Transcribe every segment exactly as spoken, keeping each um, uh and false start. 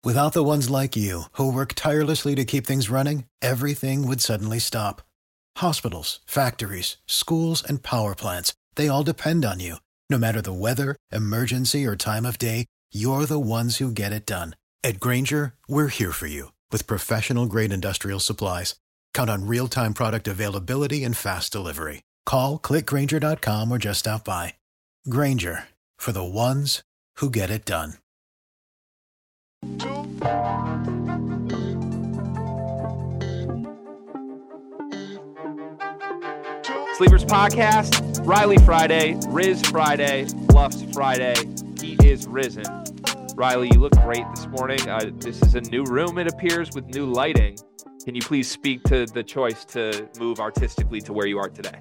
Without the ones like you, who work tirelessly to keep things running, everything would suddenly stop. Hospitals, factories, schools, and power plants, they all depend on you. No matter the weather, emergency, or time of day, you're the ones who get it done. At Grainger, we're here for you with professional-grade industrial supplies. Count on real-time product availability and fast delivery. Call, click Grainger dot com, or just stop by. Grainger, for the ones who get it done. Sleepers Podcast, Riley Friday, Riz Friday, Bluffs Friday. He is risen. Riley, you look great this morning. Uh, this is a new room, it appears, with new lighting. Can you please speak to the choice to move artistically to where you are today?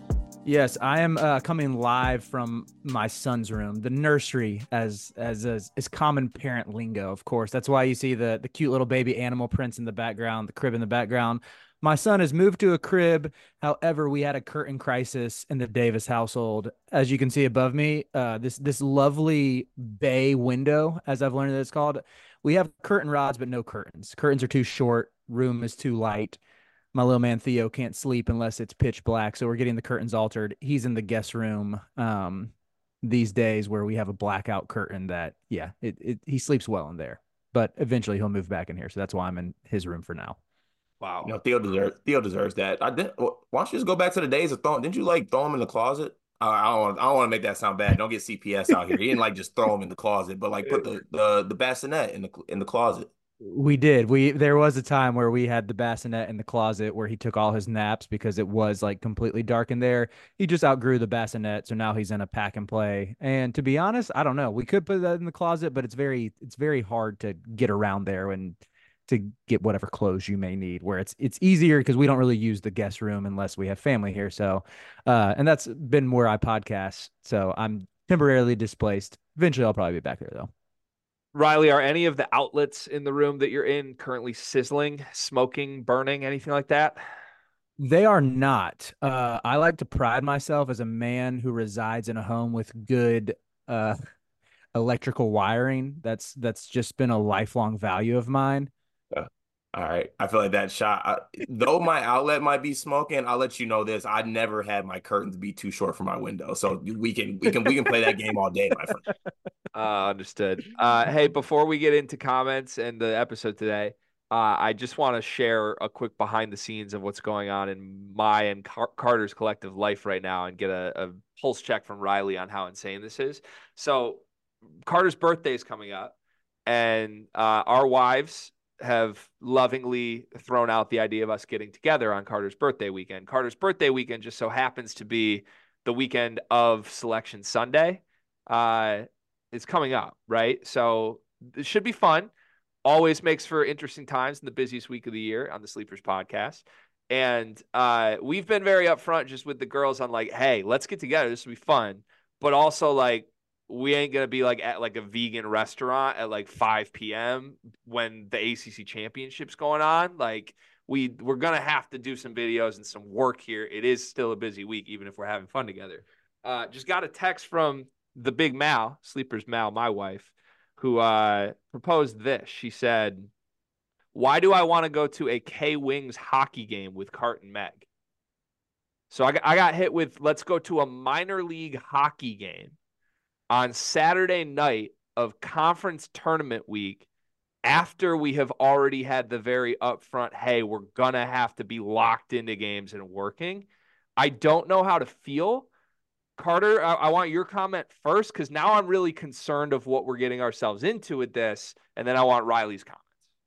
Yes, I am uh, coming live from my son's room, the nursery, as as as, as common parent lingo, of course. That's why you see the the cute little baby animal prints in the background, the crib in the background. My son has moved to a crib. However, we had a curtain crisis in the Davis household. As you can see above me, uh, this this lovely bay window, as I've learned that it's called, we have curtain rods, but no curtains. Curtains are too short. Room is too light. My little man Theo can't sleep unless it's pitch black, so we're getting the curtains altered. He's in the guest room um, these days where we have a blackout curtain that, yeah, it, it he sleeps well in there. But eventually he'll move back in here, so that's why I'm in his room for now. Wow. You know, Theo deserves Theo deserves that. I did. Why don't you just go back to the days of throwing? Didn't you like throw him in the closet? I, I don't. Want, I don't want to make that sound bad. Don't get C P S out here. He didn't like just throw him in the closet, but like put the the the bassinet in the in the closet. We did. We there was a time where we had the bassinet in the closet where he took all his naps because it was like completely dark in there. He just outgrew the bassinet, so now he's in a pack and play. And to be honest, I don't know. We could put that in the closet, but it's very it's very hard to get around there and to get whatever clothes you may need. Where it's it's easier because we don't really use the guest room unless we have family here. So, uh, and that's been where I podcast. So I'm temporarily displaced. Eventually, I'll probably be back there though. Riley, are any of the outlets in the room that you're in currently sizzling, smoking, burning, anything like that? They are not. Uh, I like to pride myself as a man who resides in a home with good uh, electrical wiring. That's that's just been a lifelong value of mine. Uh, all right, I feel like that shot. I, though my outlet might be smoking, I'll let you know this. I never had my curtains be too short for my window, so we can we can we can play that game all day, my friend. Uh, understood. Uh, hey, before we get into comments and the episode today, uh, I just want to share a quick behind the scenes of what's going on in my and Car- Carter's collective life right now and get a, a pulse check from Riley on how insane this is. So Carter's birthday is coming up, and uh, our wives have lovingly thrown out the idea of us getting together on Carter's birthday weekend. Carter's birthday weekend just so happens to be the weekend of Selection Sunday. Uh, It's coming up, right? So it should be fun. Always makes for interesting times in the busiest week of the year on the Sleepers Podcast. And uh, we've been very upfront just with the girls on like, hey, let's get together. This will be fun. But also like, we ain't going to be like at like a vegan restaurant at like five p.m. when the A C C championship's going on. Like we, we're going to have to do some videos and some work here. It is still a busy week, even if we're having fun together. Uh, just got a text from the big Mal, Sleepers Mal, my wife, who uh, proposed this. She said, why do I want to go to a K-Wings hockey game with Cart and Meg? So I got, I got hit with, let's go to a minor league hockey game on Saturday night of conference tournament week after we have already had the very upfront, hey, we're going to have to be locked into games and working. I don't know how to feel. Carter, I, I want your comment first because now I'm really concerned of what we're getting ourselves into with this, and then I want Riley's comments.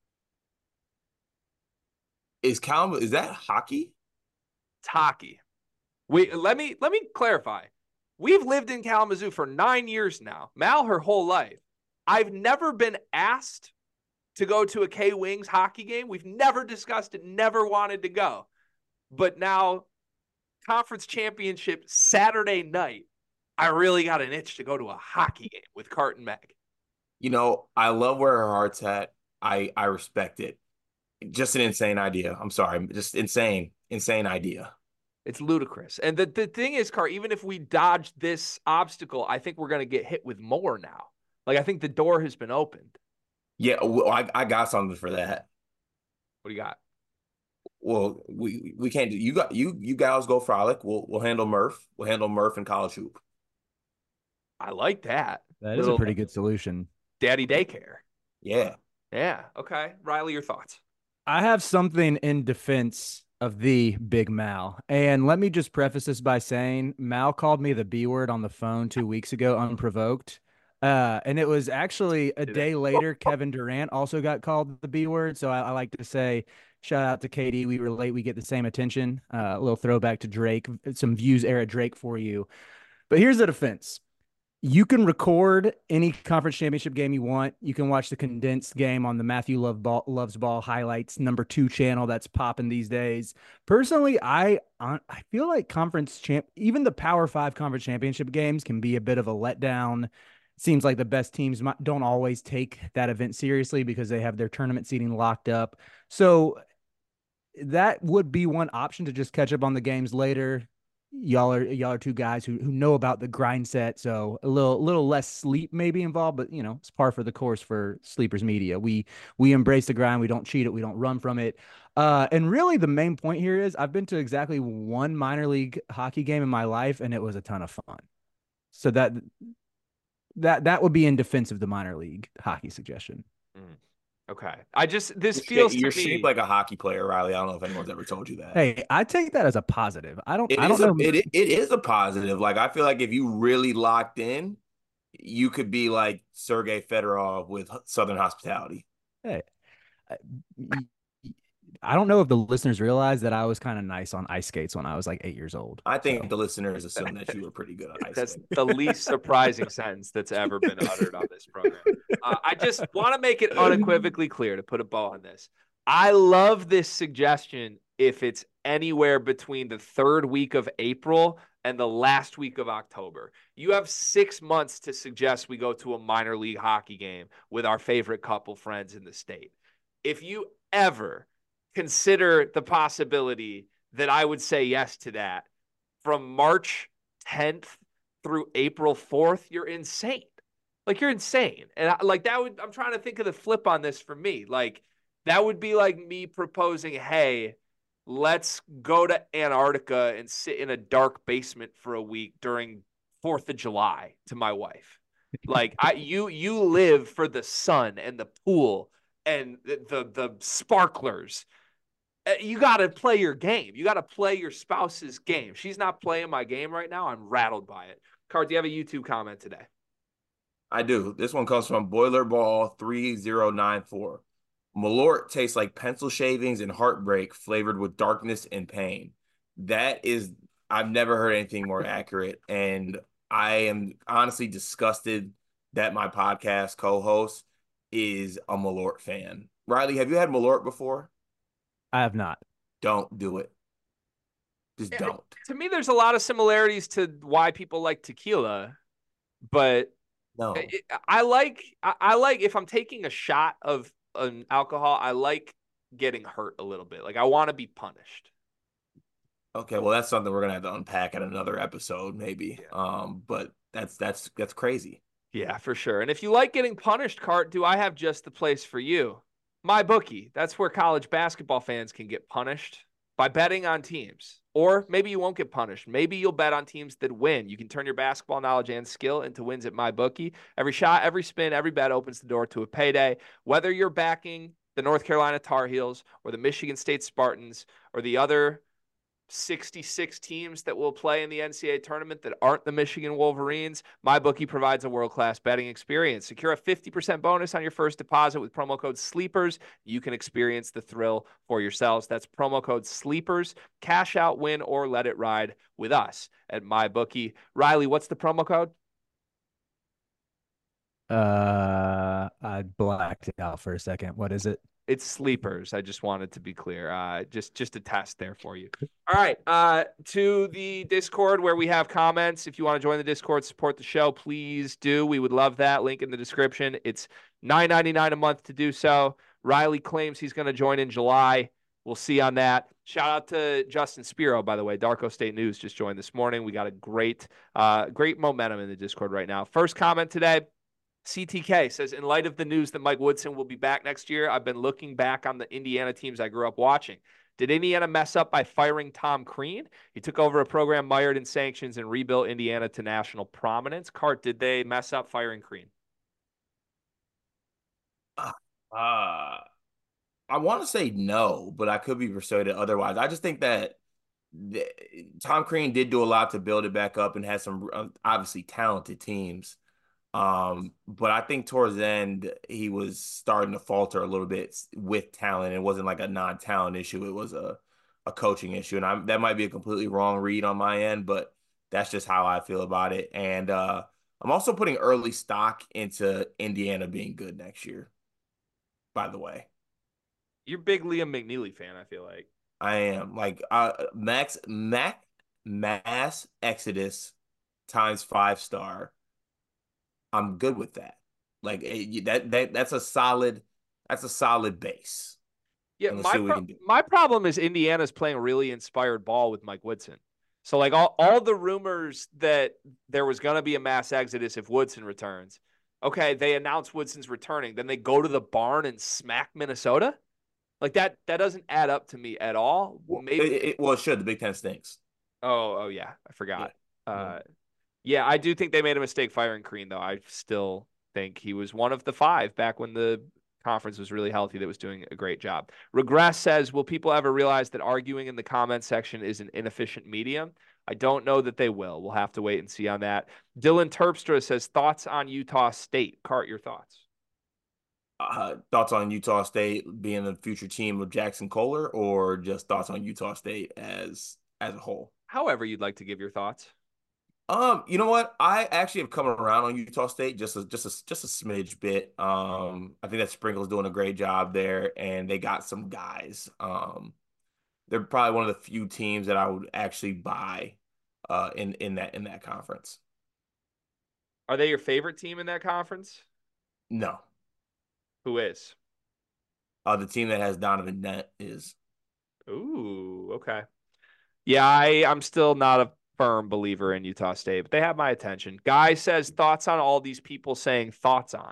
Is Cal is that hockey? It's hockey. We let me let me clarify. We've lived in Kalamazoo for nine years now. Mal, her whole life. I've never been asked to go to a K-Wings hockey game. We've never discussed it, never wanted to go. But now, conference championship Saturday night, I really got an itch to go to a hockey game with Cart and Meg. You know, I love where her heart's at. I I respect it. Just an insane idea. I'm sorry. Just insane, insane idea. It's ludicrous. And the, the thing is, Cart, even if we dodge this obstacle, I think we're going to get hit with more now. Like, I think the door has been opened. Yeah, well, I, I got something for that. What do you got? Well, we we can't do you got you you guys go frolic. We'll we'll handle Murph. We'll handle Murph and college hoop. I like that. That is a Little pretty good solution. daddy daycare. Yeah. Yeah. Okay. Riley, your thoughts? I have something in defense of the Big Mal. And let me just preface this by saying Mal called me the B word on the phone two weeks ago, unprovoked. Uh, and it was actually a day later, Kevin Durant also got called the B word. So I, I like to say, shout out to K D. We relate, we get the same attention. Uh, a little throwback to Drake, some views era Drake for you. But here's the defense. You can record any conference championship game you want. You can watch the condensed game on the Matthew Love Ball, Loves Ball highlights number two channel that's popping these days. Personally, I I feel like conference champ, even the Power Five conference championship games can be a bit of a letdown. Seems like the best teams don't always take that event seriously because they have their tournament seating locked up. So that would be one option to just catch up on the games later. Y'all are y'all are two guys who who know about the grind set, so a little little less sleep may be involved, but you know it's par for the course for Sleepers Media. We we embrace the grind, we don't cheat it, we don't run from it. Uh, and really, the main point here is I've been to exactly one minor league hockey game in my life, and it was a ton of fun. So that that that would be in defense of the minor league hockey suggestion. Mm. Okay. I just this You're feels shaped, you're to me shaped like a hockey player, Riley. I don't know if anyone's ever told you that. Hey, I take that as a positive. I don't It I is don't a know. it it is a positive. Like I feel like if you really locked in, you could be like Sergey Fedorov with Southern hospitality. Hey, I don't know if the listeners realize that I was kind of nice on ice skates when I was like eight years old. I think So. the listeners assume that you were pretty good at ice that's skating. the least surprising sentence that's ever been uttered on this program. Uh, I just want to make it unequivocally clear to put a bow on this. I love this suggestion if it's anywhere between the third week of April and the last week of October. You have six months to suggest we go to a minor league hockey game with our favorite couple friends in the state. If you ever consider the possibility that I would say yes to that from March tenth through April fourth, you're insane. Like you're insane. And I, like that would, I'm trying to think of the flip on this for me. Like that would be like me proposing, hey, let's go to Antarctica and sit in a dark basement for a week during fourth of July to my wife. Like I, you, you live for the sun and the pool and the, the, the sparklers. You got to play your game. You got to play your spouse's game. She's not playing my game right now. I'm rattled by it. Card, do you have a YouTube comment today? I do. This one comes from Boilerball three zero nine four. Malort tastes like pencil shavings and heartbreak flavored with darkness and pain. That is, I've never heard anything more accurate. And I am honestly disgusted that my podcast co-host is a Malort fan. Riley, have you had Malort before? I have not. Don't do it. Just Yeah, don't. To me, there's a lot of similarities to why people like tequila, but No. it, I like I, I like if I'm taking a shot of an alcohol, I like getting hurt a little bit. Like I want to be punished. Okay, well that's something we're gonna have to unpack in another episode, maybe. Yeah. Um, but that's that's that's crazy. Yeah, for sure. And if you like getting punished, Cart, do I have just the place for you? MyBookie. That's where college basketball fans can get punished by betting on teams. Or maybe you won't get punished. Maybe you'll bet on teams that win. You can turn your basketball knowledge and skill into wins at MyBookie. Every shot, every spin, every bet opens the door to a payday. Whether you're backing the North Carolina Tar Heels or the Michigan State Spartans or the other sixty-six teams that will play in the N C double A tournament that aren't the Michigan Wolverines, MyBookie provides a world-class betting experience. Secure a fifty percent bonus on your first deposit with promo code SLEEPERS. You can experience the thrill for yourselves. That's promo code SLEEPERS. Cash out, win, or let it ride with us at MyBookie. Riley, what's the promo code? Uh, I blacked out for a second. What is it? It's Sleepers. I just wanted to be clear. Uh, just just a test there for you. All right. Uh, to the Discord where we have comments. If you want to join the Discord, support the show, please do. We would love that. Link in the description. It's nine ninety-nine a month to do so. Riley claims he's going to join in July. We'll see on that. Shout out to Justin Spiro, by the way. Darko State News just joined this morning. We got a great, uh, great momentum in the Discord right now. First comment today. C T K says, in light of the news that Mike Woodson will be back next year, I've been looking back on the Indiana teams I grew up watching. Did Indiana mess up by firing Tom Crean? He took over a program mired in sanctions and rebuilt Indiana to national prominence. Cart, did they mess up firing Crean? Uh, I want to say no, but I could be persuaded otherwise. I just think that the, Tom Crean did do a lot to build it back up and had some uh, obviously talented teams. Um, but I think towards the end he was starting to falter a little bit with talent. It wasn't like a non-talent issue; it was a a coaching issue, and I, that might be a completely wrong read on my end, but that's just how I feel about it. And uh, I'm also putting early stock into Indiana being good next year. By the way, you're a big Liam McNeely fan, I feel like. I am like uh, Max Mac Mass Exodus times five star. I'm good with that. Like that that that's a solid that's a solid base. Yeah, my pro- my problem is Indiana's playing really inspired ball with Mike Woodson. So like all, all the rumors that there was going to be a mass exodus if Woodson returns. Okay, they announce Woodson's returning, then they go to the barn and smack Minnesota? Like that that doesn't add up to me at all. Maybe it, it, well, it should. The Big Ten stinks. Oh, oh yeah, I forgot. Yeah. Uh yeah. Yeah, I do think they made a mistake firing Crean, though. I still think he was one of the five back when the conference was really healthy that was doing a great job. Regress says, will people ever realize that arguing in the comment section is an inefficient medium? I don't know that they will. We'll have to wait and see on that. Dylan Terpstra says, thoughts on Utah State? Cart, your thoughts? Uh, thoughts on Utah State being the future team of Jackson Kohler, or just thoughts on Utah State as as a whole? However you'd like to give your thoughts. Um, you know what? I actually have come around on Utah State just a just a just a smidge bit. Um, I think that Sprinkle's doing a great job there, and they got some guys. Um, they're probably one of the few teams that I would actually buy uh in in that in that conference. Are they your favorite team in that conference? No. Who is? Uh, the team that has Donovan Dent is. Ooh, okay. Yeah, I I'm still not a firm believer in Utah State, but they have my attention. Guy says, thoughts on all these people saying thoughts on?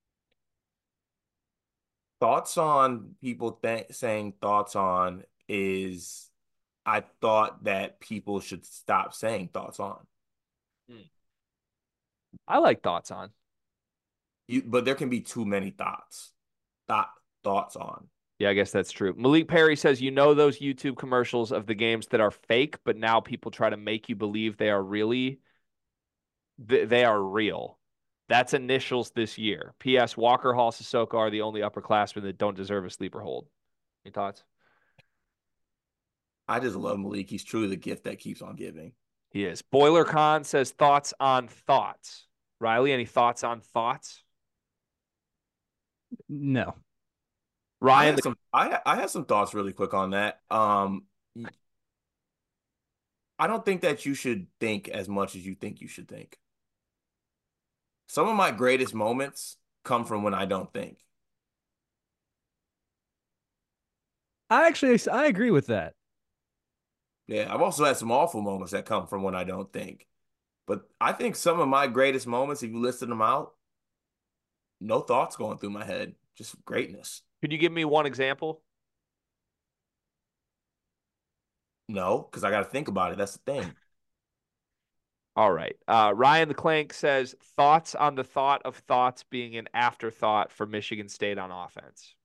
Thoughts on people th- saying thoughts on is I thought that people should stop saying thoughts on. Hmm. I like thoughts on. You, but there can be too many thoughts. Thought thoughts on. Yeah, I guess that's true. Malik Perry says, you know those YouTube commercials of the games that are fake, but now people try to make you believe they are really, they are real. That's initials this year. P S. Walker Hall Sissoko are the only upperclassmen that don't deserve a sleeper hold. Any thoughts? I just love Malik. He's truly the gift that keeps on giving. He is. Boiler Khan says, thoughts on thoughts. Riley, any thoughts on thoughts? No. Ryan, I have, some, I, I have some thoughts really quick on that. Um, I don't think that you should think as much as you think you should think. Some of my greatest moments come from when I don't think. I actually, I agree with that. Yeah, I've also had some awful moments that come from when I don't think. But I think some of my greatest moments, if you listed them out, no thoughts going through my head, just greatness. Could you give me one example? No, because I got to think about it. That's the thing. All right. Uh, Ryan the Clank says, thoughts on the thought of thoughts being an afterthought for Michigan State on offense.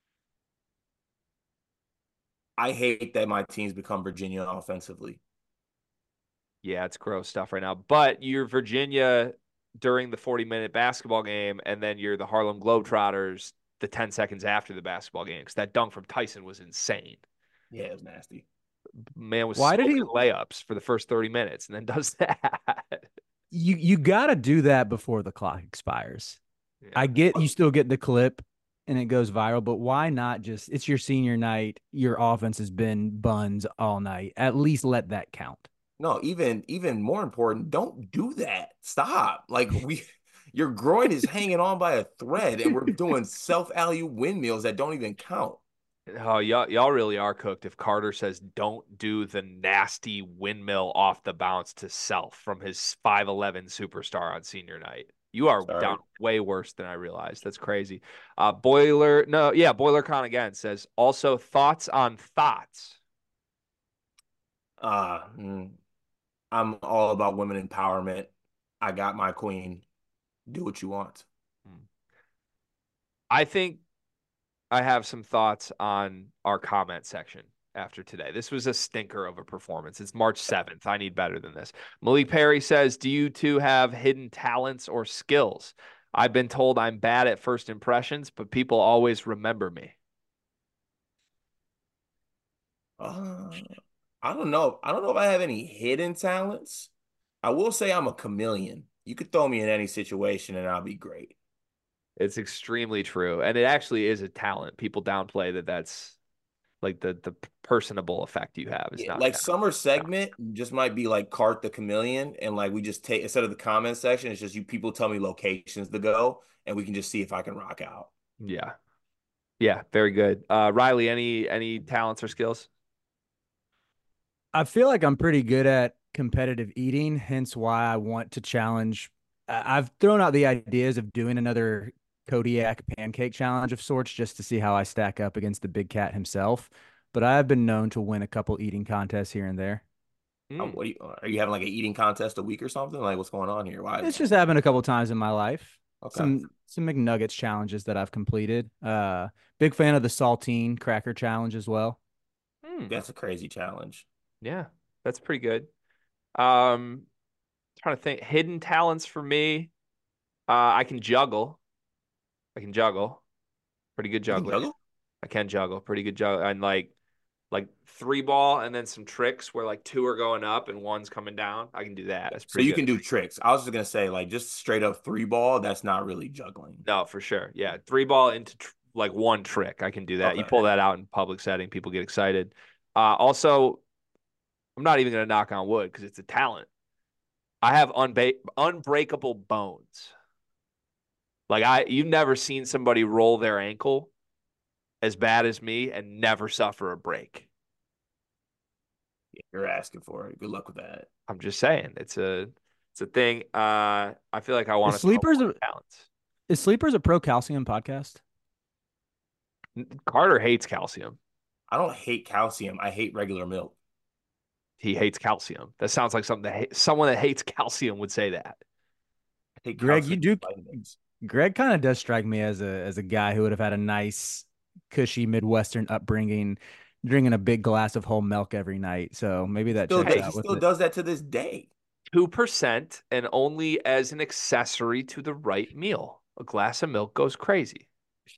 I hate that my teams become Virginia offensively. Yeah, it's gross stuff right now. But you're Virginia during the forty-minute basketball game, and then you're the Harlem Globetrotters the ten seconds after the basketball game, because that dunk from Tyson was insane. Yeah, it was nasty. Man was Why did he layups for the first thirty minutes and then does that? You you got to do that before the clock expires. Yeah. I get you still get the clip and it goes viral, but why not just, it's your senior night, your offense has been buns all night. At least let that count. No, even even more important, don't do that. Stop. Like we your groin is hanging on by a thread and we're doing self-alley windmills that don't even count. Oh, y'all, y'all really are cooked if Carter says don't do the nasty windmill off the bounce to self from his five eleven superstar on senior night. You are Sorry. down way worse than I realized. That's crazy. Uh, Boiler, no, yeah, BoilerCon again says also thoughts on thoughts. Uh, mm, I'm all about women empowerment. I got my queen. Do what you want. I think I have some thoughts on our comment section after today. This was a stinker of a performance. It's March seventh. I need better than this. Malik Perry says, do you two have hidden talents or skills? I've been told I'm bad at first impressions, but people always remember me. Uh, I don't know. I don't know if I have any hidden talents. I will say I'm a chameleon. You could throw me in any situation and I'll be great. It's extremely true. And it actually is a talent. People downplay that that's like the the personable effect you have is Yeah, not a like talent. summer segment just might be like Cart the Chameleon, and like we just take instead of the comment section, it's just you people tell me locations to go, and we can just see if I can rock out. Yeah. Yeah, very good. Uh, Riley, any any talents or skills? I feel like I'm pretty good at competitive eating, hence why I want to challenge. I- I've thrown out the ideas of doing another Kodiak pancake challenge of sorts just to see how I stack up against the big cat himself. But I have been known to win a couple eating contests here and there. Uh, Mm, what do you, are you having like an eating contest a week or something? Like what's going on here? Why? It's just happened a couple times in my life. Okay, Some some McNuggets challenges that I've completed. Uh, big fan of the saltine cracker challenge as well. mm, that's a crazy challenge. yeah, that's pretty good. Um, trying to think. Hidden talents for me. Uh, I can juggle. I can juggle. Pretty good You can juggler. juggle? I can juggle. Pretty good juggle. And like like three ball and then some tricks where like two are going up and one's coming down. I can do that. That's So pretty you good. can do tricks. I was just gonna say like just straight up three ball. That's not really juggling. No, for sure. Yeah, three ball into tr- like one trick. I can do that. You Okay. pull that out in public setting, people get excited. Uh, also, I'm not even going to knock on wood because it's a talent. I have unba- unbreakable bones. Like I, you've never seen somebody roll their ankle as bad as me and never suffer a break. You're asking for it. Good luck with that. I'm just saying, it's a, it's a thing. Uh, I feel like I want Is to throw sleepers more a, talents. is sleepers a pro calcium podcast? Carter hates calcium. I don't hate calcium. I hate regular milk. He hates calcium. That sounds like something that someone that hates calcium would say that. I hate Greg, you calcium do. vitamins. Greg kind of does strike me as a as a guy who would have had a nice, cushy Midwestern upbringing, drinking a big glass of whole milk every night. So maybe that Still, checks he out with still it. does that to this day. two percent and only as an accessory to the right meal. A glass of milk goes crazy.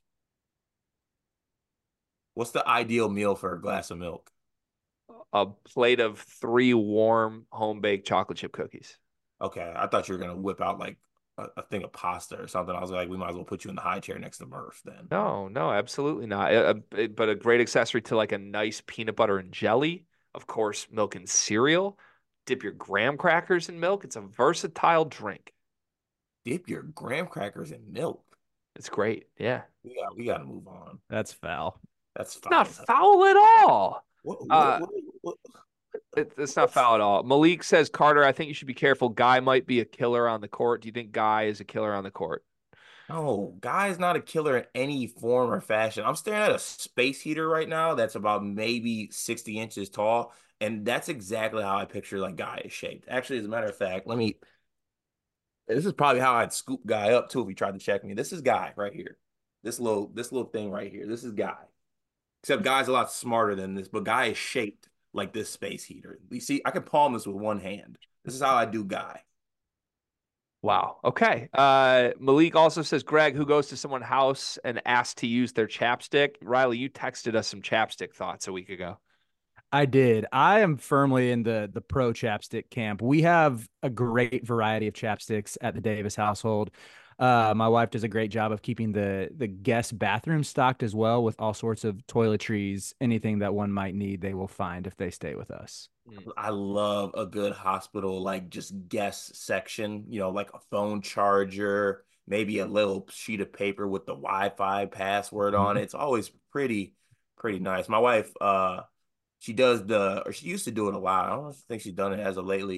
What's the ideal meal for a glass of milk? A plate of three warm home baked chocolate chip cookies. Okay, I thought you were gonna whip out like a, a thing of pasta or something. I was like, we might as well put you in the high chair next to Murph then. No, no, absolutely not. A- a- but a great accessory to like a nice peanut butter and jelly. Of course, milk and cereal. Dip your graham crackers in milk. It's a versatile drink. Dip your graham crackers in milk. It's great. Yeah. We got we got to move on. That's foul. That's It's not foul. foul at all. What, Uh, what, what, what, It, it's not foul at all. Malik says, Carter, I think you should be careful. Guy might be a killer on the court. Do you think Guy is a killer on the court? No, Guy's not a killer in any form or fashion. I'm staring at a space heater right now that's about maybe sixty inches tall, and that's exactly how I picture like Guy is shaped. Actually, as a matter of fact, let me. This is probably how I'd scoop Guy up too if he tried to check me. This is Guy right here. This little this little thing right here. This is Guy. Except Guy's a lot smarter than this, but Guy is shaped like this space heater. You see, I can palm this with one hand. This is how I do Guy. Wow. Okay. Uh, Malik also says, Greg, who goes to someone's house and asks to use their chapstick? Riley, you texted us some chapstick thoughts a week ago. I did. I am firmly in the the pro chapstick camp. We have a great variety of chapsticks at the Davis household. Uh, my wife does a great job of keeping the the guest bathroom stocked as well with all sorts of toiletries, anything that one might need, they will find if they stay with us. Mm. I love a good hospital, like just guest section, you know, like a phone charger, maybe a little sheet of paper with the Wi-Fi password on it. It's always pretty, pretty nice. My wife, uh, she does the, or she used to do it a lot. I don't think she's done it as of lately.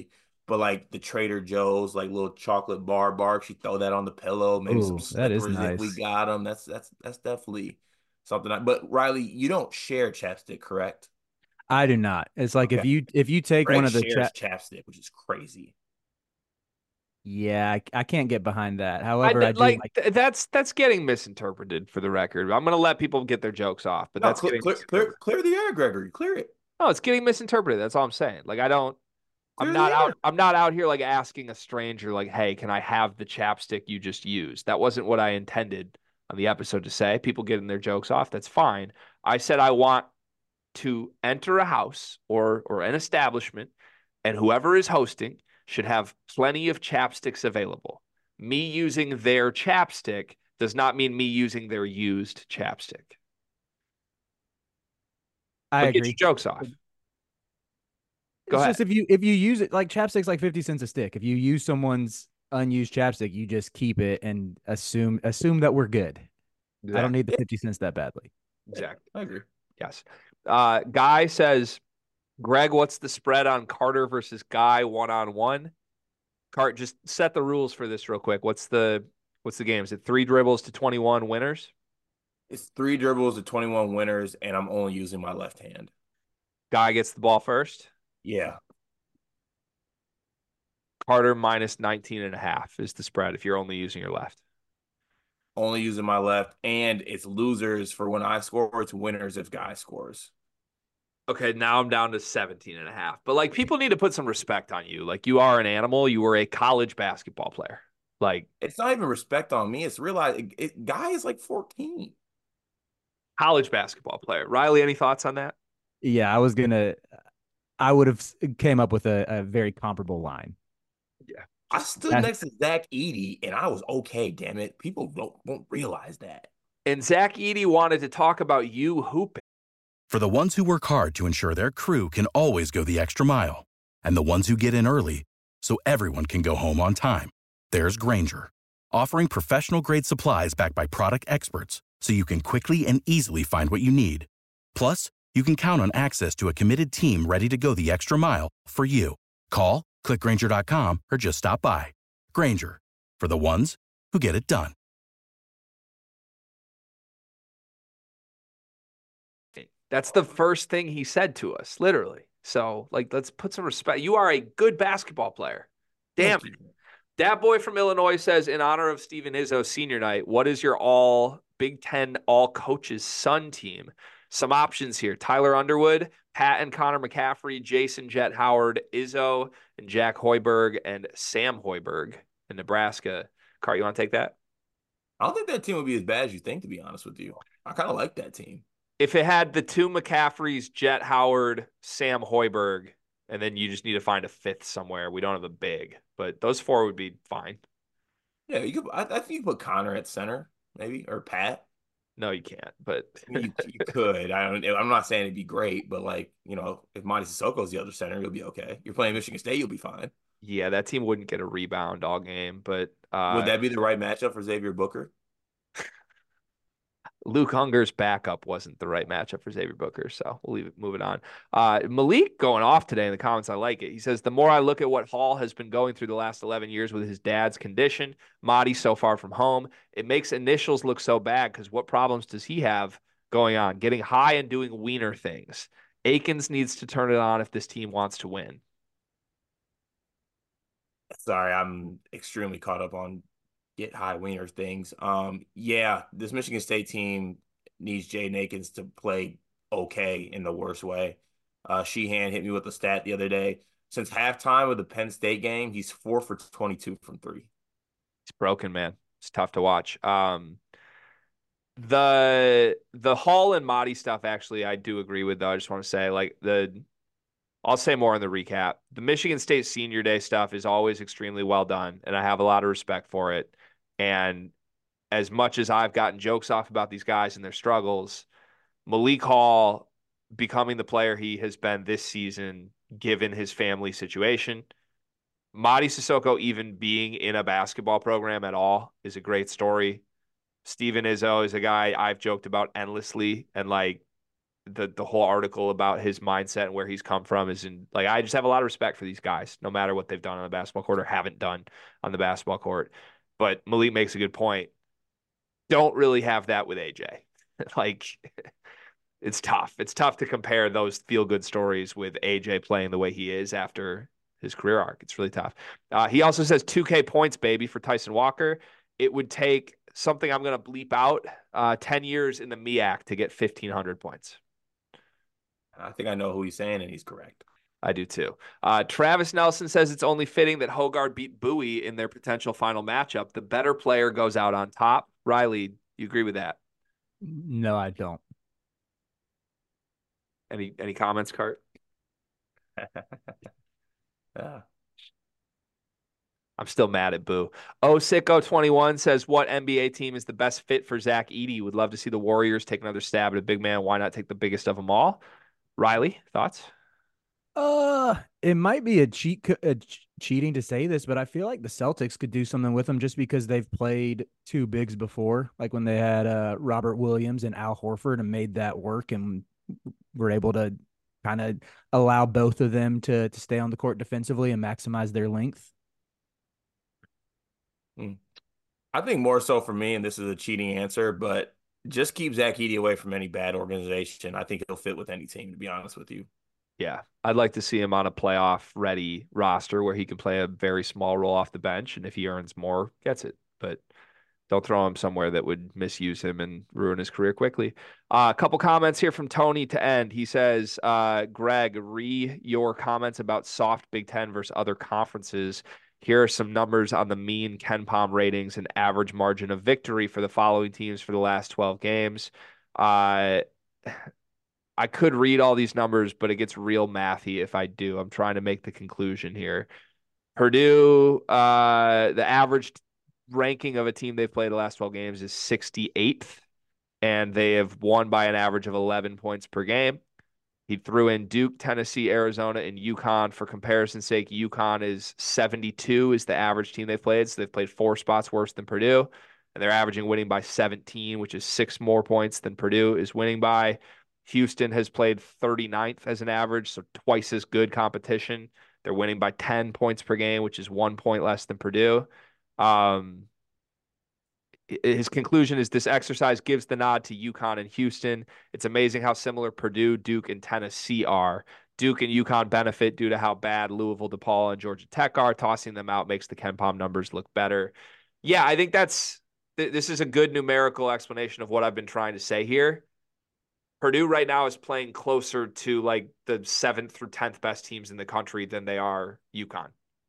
But like the Trader Joe's, like little chocolate bar bark, she throw that on the pillow, maybe some Oh, that is Snickers if we nice. got them. That's that's that's definitely something. I, but Riley, you don't share chapstick, correct? I do not. It's like Okay. if you if you take one Greg of the shares chat. chapstick, which is crazy. Yeah, I, I can't get behind that. I However, d- I do like like. th- that's that's getting misinterpreted for the record. I'm gonna let people get their jokes off, but No, that's clear, getting clear, clear, misinterpreted. clear the air, Gregory. Clear it. No, it's getting misinterpreted. That's all I'm saying. Like I don't I'm Clear the not air. out I'm not out here like asking a stranger like, "Hey, can I have the chapstick you just used?" That wasn't what I intended on the episode to say. People getting their jokes off, that's fine. I said I want to enter a house or or an establishment and whoever is hosting should have plenty of chapsticks available. Me using their chapstick does not mean me using their used chapstick. I But get agree. your jokes off. Go It's ahead. just if you if you use it like chapstick's like fifty cents a stick. If you use someone's unused chapstick, you just keep it and assume assume that we're good. I don't Exactly. need the fifty cents that badly. Exactly. I agree. Yes. Uh, Guy says, Greg, what's the spread on Carter versus Guy one on one? Cart, just set the rules for this real quick. What's the what's the game? Is it three dribbles to twenty-one winners? It's three dribbles to twenty-one winners, and I'm only using my left hand. Guy gets the ball first. Yeah. Carter minus nineteen and a half is the spread if you're only using your left. Only using my left, and it's losers for when I score. It's winners if Guy scores. Okay, now I'm down to seventeen and a half. But like people need to put some respect on you. Like you are an animal. You were a college basketball player. Like It's not even respect on me. It's realize it, it, Guy is like fourteen. college basketball player. Riley, any thoughts on that? Yeah, I was gonna. I would have came up with a, a very comparable line. Yeah. I stood next to Zach Edey, and I was okay. Damn it, people don't won't realize that. And Zach Edey wanted to talk about you hooping. For the ones who work hard to ensure their crew can always go the extra mile, and the ones who get in early so everyone can go home on time, there's Grainger, offering professional-grade supplies backed by product experts so you can quickly and easily find what you need. Plus, you can count on access to a committed team ready to go the extra mile for you. Call, click Grainger dot com, or just stop by. Grainger, for the ones who get it done. That's the first thing he said to us, literally. So, like, let's put some respect. You are a good basketball player. Damn Thank it. you. That boy from Illinois says, in honor of Steven Izzo's senior night, what is your all Big Ten all coaches son team? Some options here. Tyler Underwood, Pat and Connor McCaffrey, Jason Jet Howard, Izzo, and Jack Hoiberg, and Sam Hoiberg in Nebraska. Cart, you want to take that? I don't think that team would be as bad as you think, to be honest with you. I kind of like that team. If it had the two McCaffreys, Jet Howard, Sam Hoiberg, and then you just need to find a fifth somewhere. We don't have a big, but those four would be fine. Yeah, you could. I, I think you could put Connor at center, maybe, or Pat. No, you can't. But I mean, you, you could. I don't. I'm not saying it'd be great, but like you know, if Monty Sissoko's the other center, you'll be okay. You're playing Michigan State, you'll be fine. yeah, that team wouldn't get a rebound all game. But uh, Would that be the right matchup for Xavier Booker? Luke Hunger's backup wasn't the right matchup for Xavier Booker, so we'll leave it moving on. Uh, Malik going off today in the comments. I like it. He says, the more I look at what Hall has been going through the last eleven years with his dad's condition, Madi so far from home, it makes initials look so bad because what problems does he have going on? Getting high and doing wiener things. Akins needs to turn it on if this team wants to win. Sorry, I'm extremely caught up on get high wiener things. Um, yeah, this Michigan State team needs Jaden Akins to play okay in the worst way. Uh, Sheehan hit me with a stat the other day. Since halftime of the Penn State game, he's four for twenty-two from three. He's broken, man. It's tough to watch. Um, the the Hall and Madi stuff, actually, I do agree with, though. I just want to say, like, the I'll say more in the recap. The Michigan State Senior Day stuff is always extremely well done, and I have a lot of respect for it. And as much as I've gotten jokes off about these guys and their struggles, Malik Hall becoming the player he has been this season, given his family situation, Madi Sissoko even being in a basketball program at all is a great story. Steven Izzo is a guy I've joked about endlessly, and like the the whole article about his mindset and where he's come from is in like I just have a lot of respect for these guys, no matter what they've done on the basketball court or haven't done on the basketball court. But Malik makes a good point. Don't really have that with A J. Like it's tough. It's tough to compare those feel good stories with A J playing the way he is after his career arc. It's really tough. Uh, he also says two K points, baby, for Tyson Walker. It would take something I'm going to bleep out uh, ten years in the M E A C to get fifteen hundred points. I think I know who he's saying, and he's correct. I do too. Uh, Travis Nelson says it's only fitting that Hoggard beat Bowie in their potential final matchup. The better player goes out on top. Riley, you agree with that? No, I don't. Any any comments, Cart? Yeah. I'm still mad at Boo. Oh, Sicko twenty-one says, what N B A team is the best fit for Zach Edey? Would love to see the Warriors take another stab at a big man. Why not take the biggest of them all? Riley, thoughts? Uh, it might be a cheat, co- a ch- cheating to say this, but I feel like the Celtics could do something with them just because they've played two bigs before, like when they had uh Robert Williams and Al Horford and made that work, and were able to kind of allow both of them to to stay on the court defensively and maximize their length. I think more so for me, and this is a cheating answer, but just keep Zach Edey away from any bad organization. I think he'll fit with any team, to be honest with you. Yeah, I'd like to see him on a playoff ready roster where he can play a very small role off the bench, and if he earns more, gets it. But don't throw him somewhere that would misuse him and ruin his career quickly. Uh, a couple comments here from Tony to end. He says, uh, Greg, re your comments about soft Big Ten versus other conferences. Here are some numbers on the mean KenPom ratings and average margin of victory for the following teams for the last twelve games. Uh, I could read all these numbers, but it gets real mathy if I do. I'm trying to make the conclusion here. Purdue, uh, the average ranking of a team they've played the last twelve games is sixty-eighth, and they have won by an average of eleven points per game. He threw in Duke, Tennessee, Arizona, and UConn. For comparison's sake, UConn is seventy-two is the average team they've played. So they've played four spots worse than Purdue, and they're averaging winning by seventeen, which is six more points than Purdue is winning by. Houston has played thirty-ninth as an average, so twice as good competition. They're winning by ten points per game, which is one point less than Purdue. Um, his conclusion is this exercise gives the nod to UConn and Houston. It's amazing how similar Purdue, Duke, and Tennessee are. Duke and UConn benefit due to how bad Louisville, DePaul, and Georgia Tech are. Tossing them out makes the KenPom numbers look better. Yeah, I think that's th- this is a good numerical explanation of what I've been trying to say here. Purdue right now is playing closer to like the seventh through tenth best teams in the country than they are UConn.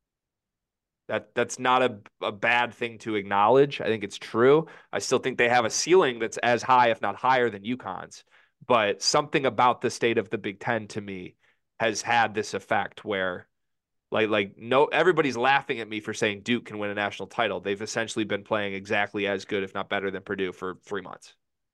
That that's not a, a bad thing to acknowledge. I think it's true. I still think they have a ceiling that's as high, if not higher, than UConn's. But something about the state of the Big Ten to me has had this effect where, like, like no, everybody's laughing at me for saying Duke can win a national title. They've essentially been playing exactly as good, if not better, than Purdue for three months.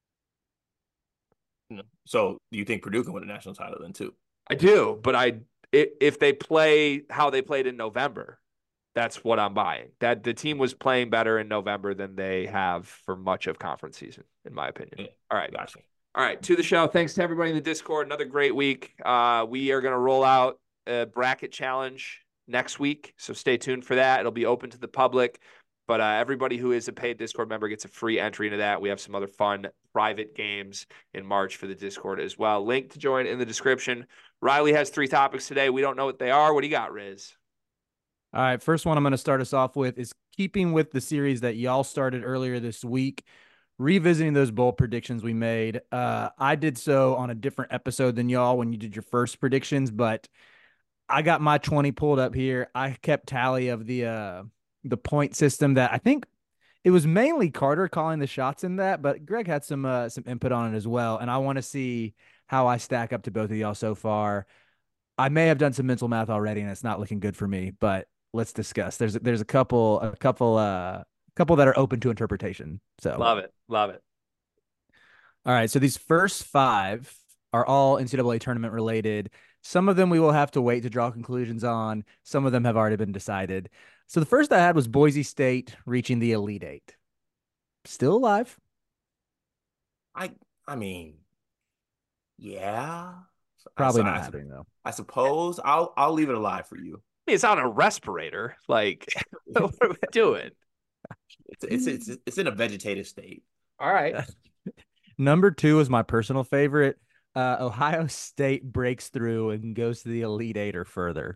So, do you think Purdue can win a national title then too? I do, but I if they play how they played in November. That's what I'm buying. That the team was playing better in November than they have for much of conference season, in my opinion. Yeah, All right. gotcha. All right. To the show. Thanks to everybody in the Discord. Another great week. Uh, we are going to roll out a bracket challenge next week. So stay tuned for that. It'll be open to the public. But uh, everybody who is a paid Discord member gets a free entry into that. We have some other fun private games in March for the Discord as well. Link to join in the description. Riley has three topics today. We don't know what they are. What do you got, Riz? All right, first one I'm going to start us off with is keeping with the series that y'all started earlier this week, revisiting those bowl predictions we made. Uh, I did so on a different episode than y'all when you did your first predictions, but I got my twenty pulled up here. I kept tally of the uh, the point system that I think it was mainly Carter calling the shots in that, but Greg had some uh, some input on it as well, and I want to see how I stack up to both of y'all so far. I may have done some mental math already, and it's not looking good for me, but let's discuss. There's there's a couple a couple uh couple that are open to interpretation. So love it, love it. All right, so these first five are all N C double A tournament related. Some of them we will have to wait to draw conclusions on. Some of them have already been decided. So the first I had was Boise State reaching the Elite Eight. Still alive? I I mean, Yeah. I, Probably so not I, happening though. I suppose I'll I'll leave it alive for you. It's on a respirator. Like, what are we doing? It's it's it's it's in a vegetative state. All right. Number two is my personal favorite. Uh, Ohio State breaks through and goes to the Elite Eight or further.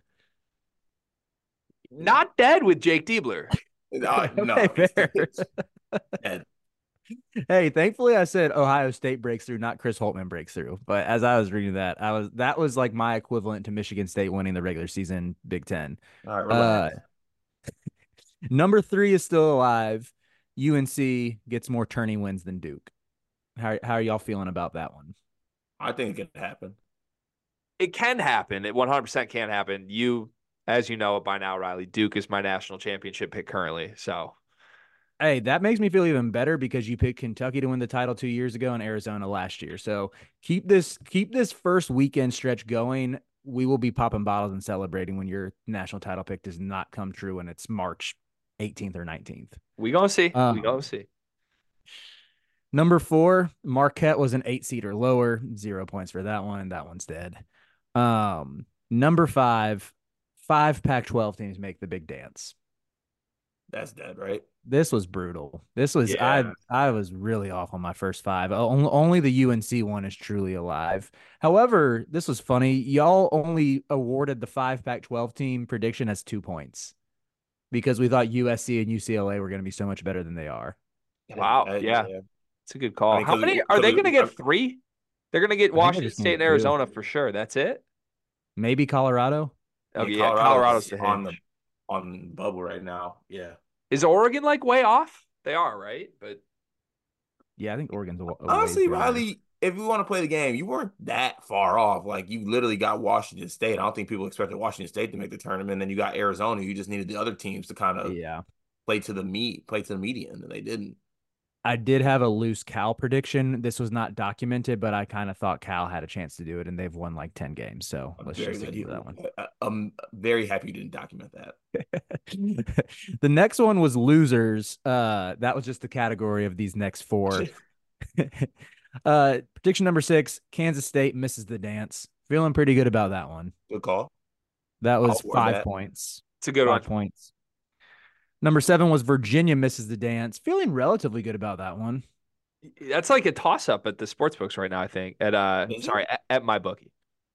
Not dead with Jake Diebler. Uh, no, Okay, it's, fair. it's, and Hey, thankfully I said Ohio State breaks through, not Chris Holtman breaks through. But as I was reading that, I was that was like my equivalent to Michigan State winning the regular season Big Ten. all right, Uh, relax. number three is still alive. U N C gets more tourney wins than Duke. How how are y'all feeling about that one? I think it can happen. It can happen. It one hundred percent can happen. You, as you know by now, Riley, Duke is my national championship pick currently. So, Hey, that makes me feel even better because you picked Kentucky to win the title two years ago and Arizona last year. So keep this keep this first weekend stretch going. We will be popping bottles and celebrating when your national title pick does not come true and it's March eighteenth or nineteenth. we going to see. Um, we going to see. Number four, Marquette was an eight seed or lower. Zero points for that one. That one's dead. Um, number five, five Pac twelve teams make the big dance. That's dead, right? This was brutal. This was Yeah. I I was really off on my first five. Only, only the U N C one is truly alive. However, this was funny. Y'all only awarded the five Pac twelve team prediction as two points because we thought U S C and U C L A were going to be so much better than they are. Wow. Uh, Yeah. It's a good call. I mean, How 'cause many we- are 'cause they we- going to get? I- Three? They're going to get they're Washington just gonna State and get two. Arizona for sure. That's it. Maybe Colorado. Oh, Yeah, yeah. Colorado's the on the hinge. on bubble right now. Yeah. Is Oregon like way off? They are, right? But Yeah, I think Oregon's a, a Honestly, ways better. Riley, if you want to play the game, you weren't that far off. Like you literally got Washington State. I don't think people expected Washington State to make the tournament. Then you got Arizona. You just needed the other teams to kind of Yeah. play to the meat, play to the median, and they didn't. I did have a loose Cal prediction. This was not documented, but I kind of thought Cal had a chance to do it, and they've won like ten games. So I'm let's very just glad stick you, to that one. I- I'm very happy you didn't document that. The next one was losers. Uh, that was just the category of these next four. uh, prediction number six: Kansas State misses the dance. Feeling pretty good about that one. Good call. That was I'll award five that. points. it's a good Five one. points. Number seven was Virginia misses the dance. Feeling relatively good about that one. That's like a toss up at the sports books right now, I think. At uh Is it? sorry, at, at my bookie.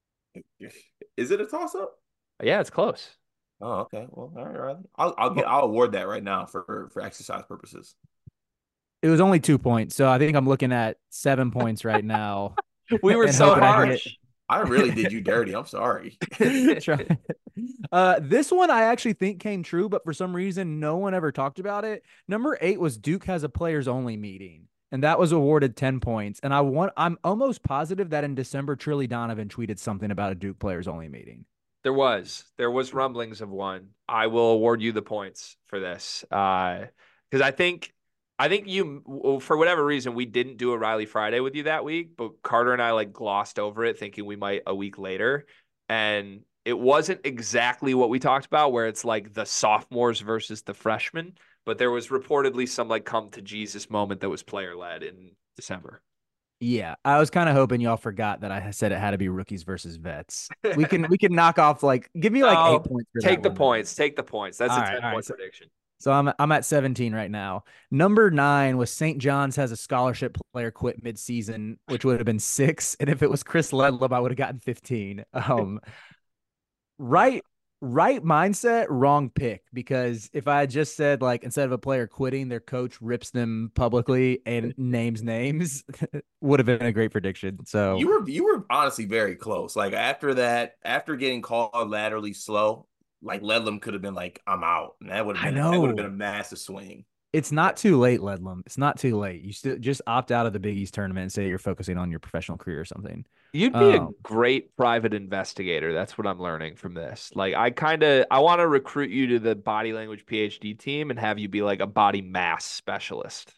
Is it a toss up? Yeah, it's close. Oh, okay. Well, all right, Riley. I'll I'll get I'll award that right now for for exercise purposes. It was only two points, so I think I'm looking at seven points right now. We were And so hoping I can harsh. I really did you dirty. I'm sorry. Try- uh, this one I actually think came true, but for some reason, no one ever talked about it. Number eight was Duke has a players only meeting, and that was awarded ten points. And I want, I'm almost positive that in December, Trilly Donovan tweeted something about a Duke players only meeting. There was. There was rumblings of one. I will award you the points for this. Uh, because I think I think you, for whatever reason, we didn't do a Riley Friday with you that week, but Carter and I like glossed over it thinking we might a week later. And it wasn't exactly what we talked about, where it's like the sophomores versus the freshmen, but there was reportedly some like come to Jesus moment that was player led in December. Yeah, I was kind of hoping y'all forgot that I said it had to be rookies versus vets. We can we can knock off like give me like No, eight points. For Take that the one. points. Take the points. That's All a right, ten all right, point so- prediction. So I'm I'm at seventeen right now. Number nine was Saint John's has a scholarship player quit midseason, which would have been six. And if it was Chris Ledlum, I would have gotten fifteen. Um, right, right mindset, wrong pick. Because if I had just said like instead of a player quitting, their coach rips them publicly and names names, would have been a great prediction. So You were you were honestly very close. Like after that, after getting called laterally slow, like Ledlam could have been like, I'm out. And that would have I been that would have know. been a massive swing. it's not too late, Ledlum. It's not too late. You still just opt out of the Big East tournament and say you're focusing on your professional career or something. You'd be Um, a great private investigator. That's what I'm learning from this. Like, I kind of I want to recruit you to the body language PhD team and have you be like a body mass specialist.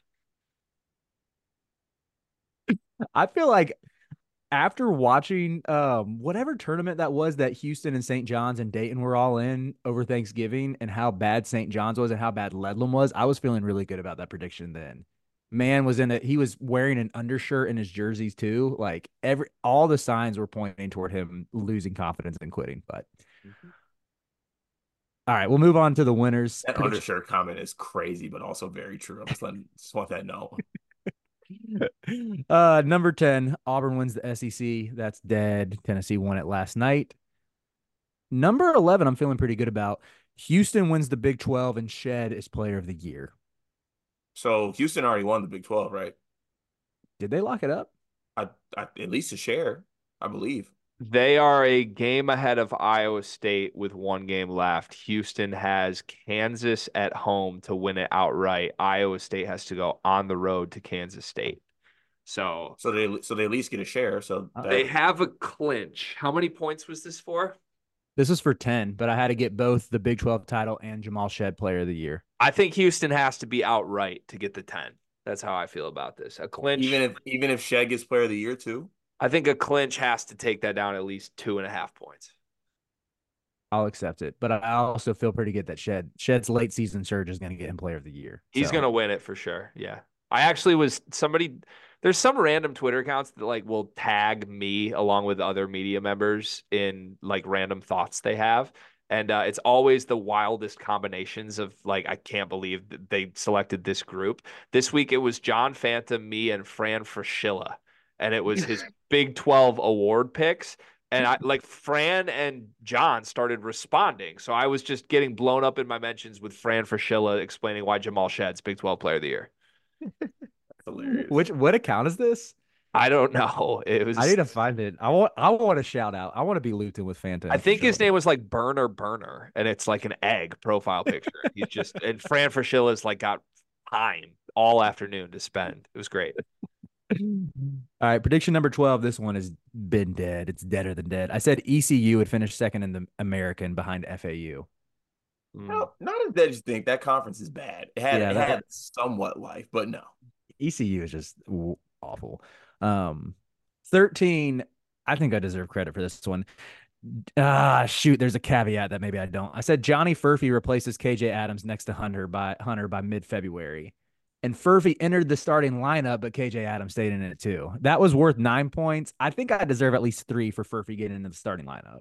I feel like after watching um whatever tournament that was that Houston and Saint John's and Dayton were all in over Thanksgiving and how bad Saint John's was and how bad Ledlam was, I was feeling really good about that prediction then. Man was in it. He was wearing an undershirt in his jerseys too. Like every all the signs were pointing toward him losing confidence and quitting. But Mm-hmm. all right, we'll move on to the winners. That Prediction- undershirt comment is crazy, but also very true. I'm just letting just want that known. uh, number ten, Auburn wins the S E C. That's dead. Tennessee won it last night. Number eleven, I'm feeling pretty good about. Houston wins the Big twelve, and Shed is Player of the Year. So Houston already won the Big twelve, right? Did they lock it up? I, I at least a share, I believe. They are a game ahead of Iowa State with one game left. Houston has Kansas at home to win it outright. Iowa State has to go on the road to Kansas State. So, So they so they at least get a share. So that, they have a clinch. How many points was this for? This is for ten, but I had to get both the Big twelve title and Jamal Shed Player of the Year. I think Houston has to be outright to get the ten. That's how I feel about this. A clinch. even if even if Shea gets Player of the Year too. I think a clinch has to take that down at least two and a half points. I'll accept it, but I also feel pretty good that Shed Shed's late season surge is going to get him Player of the Year. He's So, going to win it for sure. Yeah. I actually was somebody, there's some random Twitter accounts that like will tag me along with other media members in like random thoughts they have. And uh, it's always the wildest combinations of like, I can't believe that they selected this group. This week it was John Phantom, me, and Fran Fraschilla. And it was his Big twelve award picks. And I like Fran and John started responding. So I was just getting blown up in my mentions with Fran Fraschilla explaining why Jamal Shed's Big twelve Player of the Year. Hilarious. Which what account is this? I don't know. It was. I need to find it. I want. I want to shout out. I want to be looped in with Phantom. I think for his sure. name was like Burner Burner, and it's like an egg profile picture. He's just and Fran Fraschilla's like got time all afternoon to spend. It was great. All right, prediction number twelve. This one has been dead. It's deader than dead. I said E C U would finish second in the American behind F A U. Mm. No, not as dead as you think. That conference is bad. It had Yeah, it that- had somewhat life, but no. E C U is just w- awful. Um, thirteen. I think I deserve credit for this one. Ah, shoot. There's a caveat that maybe I don't. I said Johnny Furphy replaces K J Adams next to Hunter by Hunter by mid February, and Furphy entered the starting lineup, but K J Adams stayed in it too. That was worth nine points. I think I deserve at least three for Furphy getting into the starting lineup.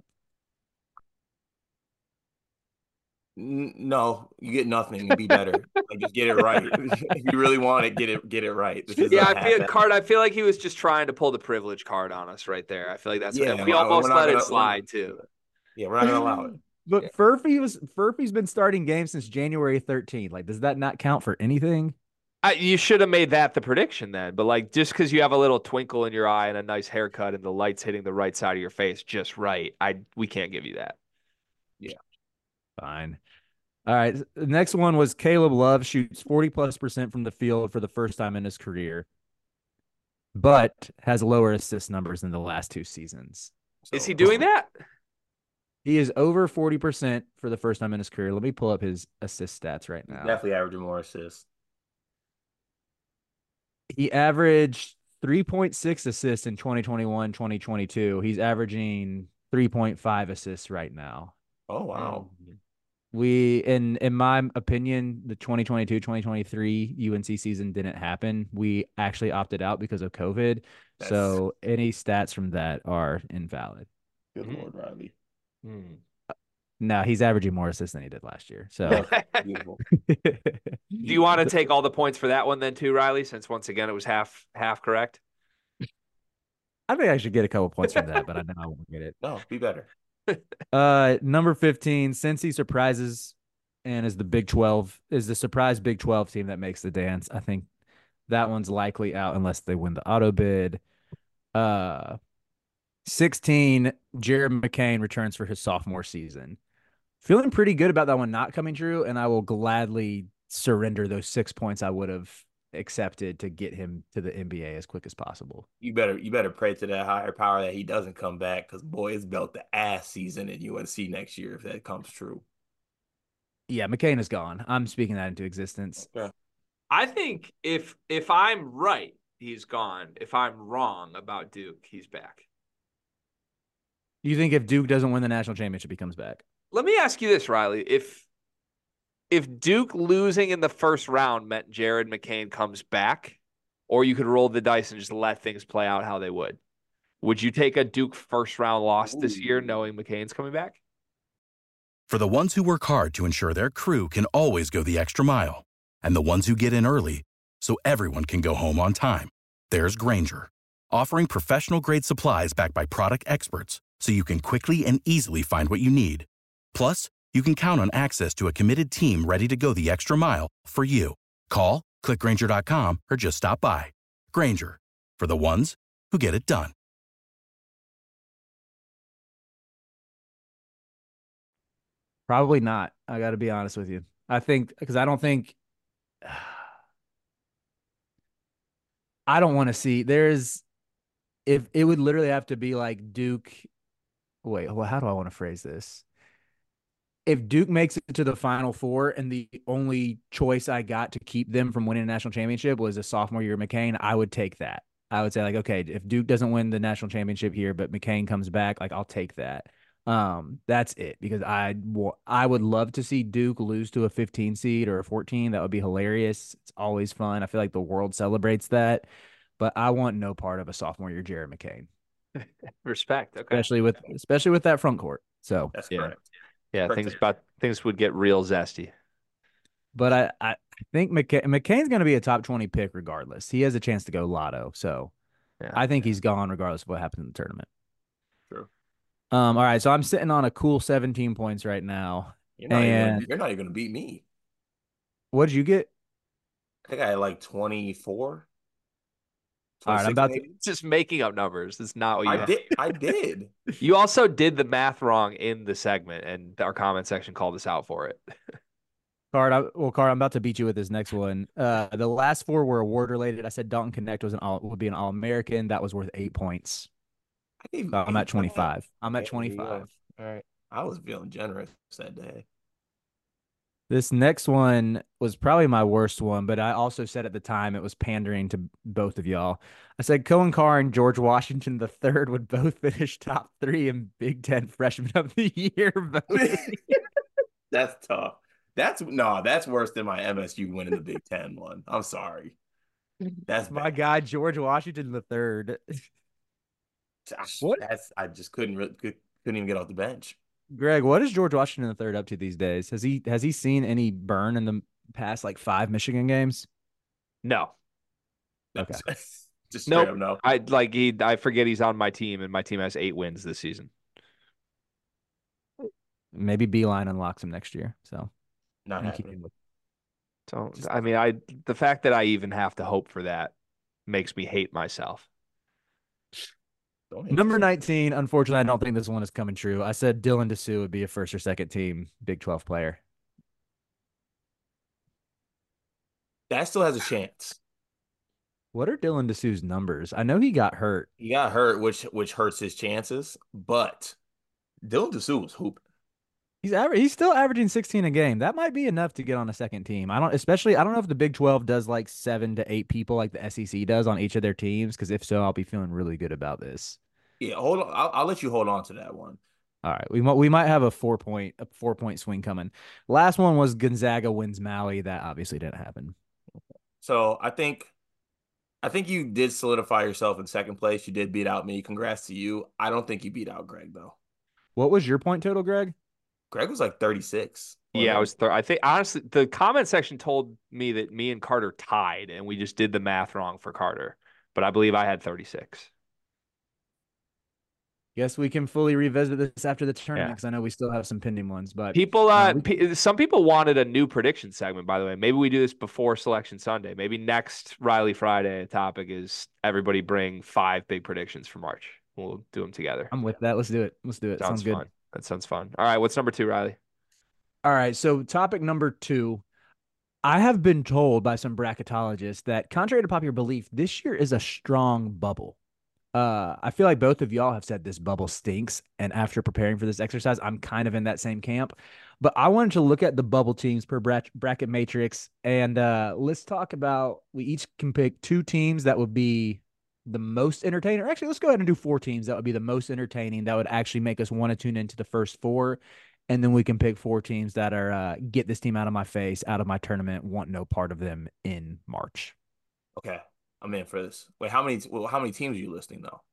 N- No, you get nothing and be better. Like just get it right. If you really want it, get it get it right. This is Yeah, a I feel half- card. I feel like he was just trying to pull the privilege card on us right there. I feel like that's Yeah, we we're- almost we're not let it gonna- slide too. Yeah, we're not gonna allow it. But Yeah. Furphy was Furphy's been starting games since January thirteenth. Like, does that not count for anything? I, you should have made that the prediction then. But like, just because you have a little twinkle in your eye and a nice haircut and the lights hitting the right side of your face just right, I we can't give you that. Fine. All right. The next one was Caleb Love shoots forty plus percent from the field for the first time in his career, but has lower assist numbers than the last two seasons. Is So- he doing that? He is over forty percent for the first time in his career. Let me pull up his assist stats right now. Definitely averaging more assists. He averaged three point six assists in twenty twenty-one, twenty twenty-two. He's averaging three point five assists right now. Oh wow. We, in in my opinion, the twenty twenty-two, twenty twenty-three U N C season didn't happen. We actually opted out because of COVID. That's- So any stats from that are invalid. Good Mhm. Lord, Riley. Hmm. No, he's averaging more assists than he did last year. So Beautiful. Do you want to take all the points for that one then too, Riley? Since once again it was half half correct. I think I should get a couple points from that, but I know I won't get it. No, be better. Uh, number fifteen, Cincy surprises and is the Big twelve, is the surprise Big twelve team that makes the dance. I think that one's likely out unless they win the auto bid. Uh, sixteen, Jared McCain returns for his sophomore season. Feeling pretty good about that one not coming true, and I will gladly surrender those six points I would have accepted to get him to the N B A as quick as possible. You better you better pray to that higher power that he doesn't come back, because boy, it's built the ass season in U N C next year if that comes true. Yeah, McCain is gone. I'm speaking that into existence. I think if if I'm right, he's gone. If I'm wrong about Duke, he's back. You think if Duke doesn't win the national championship, he comes back? Let me ask you this, Riley. If if Duke losing in the first round meant Jared McCain comes back, or you could roll the dice and just let things play out how they would. Would you take a Duke first round loss this year knowing McCain's coming back? For the ones who work hard to ensure their crew can always go the extra mile, and the ones who get in early so everyone can go home on time, there's Grainger, offering professional-grade supplies backed by product experts so you can quickly and easily find what you need. Plus, you can count on access to a committed team ready to go the extra mile for you. Call, click Grainger dot com, or just stop by. Grainger, for the ones who get it done. Probably not. I got to be honest with you. I think because I don't think I don't want to see there's if it would literally have to be like Duke. Wait, well, how do I want to phrase this? If Duke makes it to the Final Four and the only choice I got to keep them from winning a national championship was a sophomore year McCain, I would take that. I would say like, okay, if Duke doesn't win the national championship here, but McCain comes back, like I'll take that. Um, that's it because I I would love to see Duke lose to a fifteen seed or a fourteen. That would be hilarious. It's always fun. I feel like the world celebrates that, but I want no part of a sophomore year Jared McCain. Respect, okay. Especially with especially with that front court. So That's yeah. correct. Yeah, Correct things answer. about things would get real zesty. But I, I think McCain, McCain's going to be a top twenty pick regardless. He has a chance to go lotto. So Yeah. I think he's gone regardless of what happens in the tournament. True. Um, all right, so I'm sitting on a cool seventeen points right now. You're not And even you're not even gonna beat me. what did you get? I think I had like twenty-four. All right, I'm about to. maybe? Just making up numbers. That's not what you I had. did. I did. You also did the math wrong in the segment, and our comment section called us out for it. Card, I, well, Card, I'm about to beat you with this next one. Uh, the last four were award related. I said Dalton Connect was an all would be an All American. That was worth eight points. I gave So I'm at eight twenty-five. I'm at There you go. twenty-five. All right. I was feeling generous that day. This next one was probably my worst one, but I also said at the time it was pandering to both of y'all. I said Cohen Carr and George Washington the third would both finish top three in Big Ten Freshman of the Year voting. That's tough. That's no, that's worse than my M S U winning the Big Ten one. I'm sorry. That's My bad. guy George Washington the third. What? That's I just couldn't re- could, couldn't even get off the bench. Greg, what is George Washington the third up to these days? Has he has he seen any burn in the past like five Michigan games? No. Okay. Just straight Nope. up no. I like he I forget he's on my team, and my team has eight wins this season. Maybe Beeline unlocks him next year. So Not I'm keeping happening. with- So I mean, I the fact that I even have to hope for that makes me hate myself. Don't hate Number yourself. nineteen, unfortunately, I don't think this one is coming true. I said Dylan Dessou would be a first or second team Big twelve player. That still has a chance. What are Dylan Dessou's numbers? I know he got hurt. He got hurt, which which hurts his chances. But Dylan Dessou was hooping. He's aver- he's still averaging sixteen a game. That might be enough to get on a second team. I don't especially I don't know if the Big twelve does like seven to eight people like the S E C does on each of their teams, because if so, I'll be feeling really good about this. Yeah, hold on. I'll, I'll let you hold on to that one. All right, we might we might have a four point a four point swing coming. Last one was Gonzaga wins Maui. That obviously didn't happen. So I think I think you did solidify yourself in second place. You did beat out me. Congrats to you. I don't think you beat out Greg though. What was your point total, Greg? Greg was like thirty-six. Yeah, I was. Th- I think honestly, the comment section told me that me and Carter tied, and we just did the math wrong for Carter. But I believe I had thirty-six. Guess we can fully revisit this after the tournament because I know we still have some pending ones. But People, uh, uh, we- pe- some people wanted a new prediction segment. By the way, maybe we do this before Selection Sunday. Maybe next Riley Friday topic is everybody bring five big predictions for March. We'll do them together. I'm with that. Let's do it. Let's do it. Sounds, Sounds good. fun. That sounds fun. All right, what's number two, Riley? All right. So topic number two. I have been told by some bracketologists that, contrary to popular belief, this year is a strong bubble. Uh, I feel like both of y'all have said this bubble stinks. And after preparing for this exercise, I'm kind of in that same camp. But I wanted to look at the bubble teams per bra- bracket matrix. And uh, let's talk about, we each can pick two teams that would be the most entertaining. Or actually, let's go ahead and do four teams that would be the most entertaining, that would actually make us want to tune into the first four. And then we can pick four teams that are uh, get this team out of my face, out of my tournament, want no part of them in March. Okay. I'm in for this. Wait, how many well, how many teams are you listing though?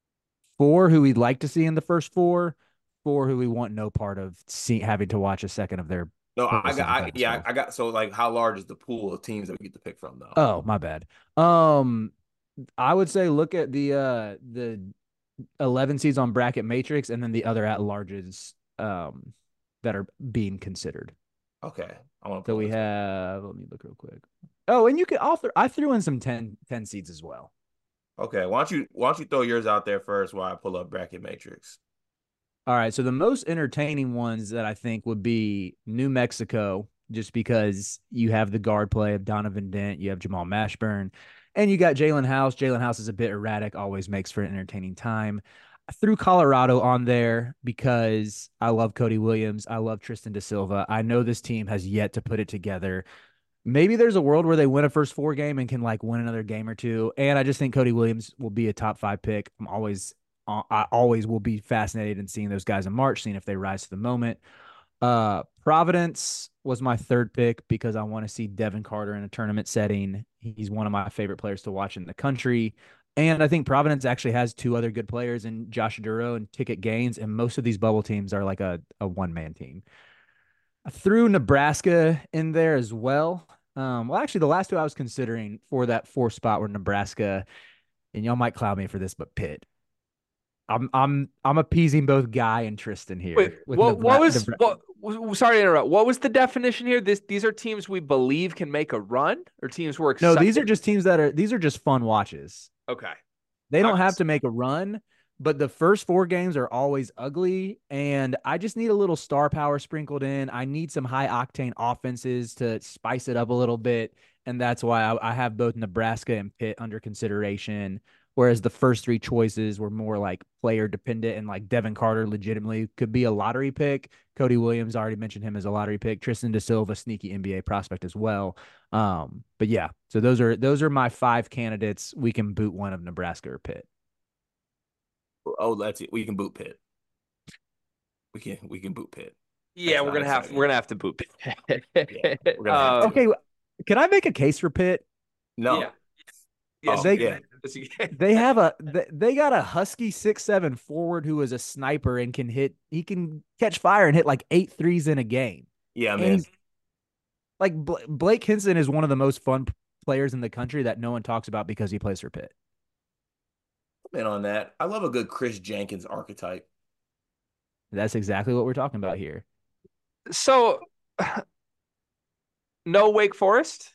Four who we'd like to see in the first four, four who we want no part of see, having to watch a second of their No, I got postseason I, yeah, basketball. I got so like how large is the pool of teams that we get to pick from though? Oh, my bad. Um, I would say look at the uh the eleven seeds on bracket matrix and then the other at larges um that are being considered. Okay. I want to So pull we this up. have, let me look real quick. Oh, and you could author, I threw in some ten, ten seeds as well. Okay, why don't you why don't you throw yours out there first while I pull up bracket matrix? All right. So the most entertaining ones that I think would be New Mexico, just because you have the guard play of Donovan Dent, you have Jamal Mashburn, and you got Jalen House. Jalen House is a bit erratic, always makes for an entertaining time. I threw Colorado on there because I love Cody Williams. I love Tristan da Silva. I know this team has yet to put it together. Maybe there's a world where they win a first four game and can like win another game or two. And I just think Cody Williams will be a top five pick. I'm always, I always will be fascinated in seeing those guys in March, seeing if they rise to the moment. Uh, Providence was my third pick because I want to see Devin Carter in a tournament setting. He's one of my favorite players to watch in the country. And I think Providence actually has two other good players in Josh Duro and Ticket Gaines. And most of these bubble teams are like a, a one man team. I threw Nebraska in there as well. Um, well, actually, the last two I was considering for that fourth spot were Nebraska, and y'all might cloud me for this, but Pitt. I'm I'm I'm appeasing both Guy and Tristan here. Wait, With what? What Nebra- was Nebra- what? w- Sorry to interrupt. What was the definition here? This these are teams we believe can make a run, or teams we're No, excited. these are just teams that are these are just fun watches. Okay. They don't All right. have to make a run, but the first four games are always ugly. And I just need a little star power sprinkled in. I need some high octane offenses to spice it up a little bit. And that's why I, I have both Nebraska and Pitt under consideration. Whereas the first three choices were more like player dependent, and like Devin Carter legitimately could be a lottery pick. Cody Williams, already mentioned him as a lottery pick. Tristan da Silva, sneaky N B A prospect as well. Um, but yeah, so those are those are my five candidates. We can boot one of Nebraska or Pitt. Oh, that's it. We can boot Pitt. We can we can boot Pitt. Yeah, That's we're not gonna have exciting. we're gonna have to boot. Yeah, we're gonna have Uh, to. Okay, can I make a case for Pitt? No. Yeah. Yes, Oh, They- you yeah. can. Yes, you can. They have a they, they got a husky six seven forward who is a sniper and can hit. He can catch fire and hit like eight threes in a game. Yeah, And man. he's like Bla- Blake Hinson is one of the most fun p- players in the country that no one talks about because he plays for Pitt. Man on that. I love a good Chris Jenkins archetype. That's exactly what we're talking about here. So, no Wake Forest.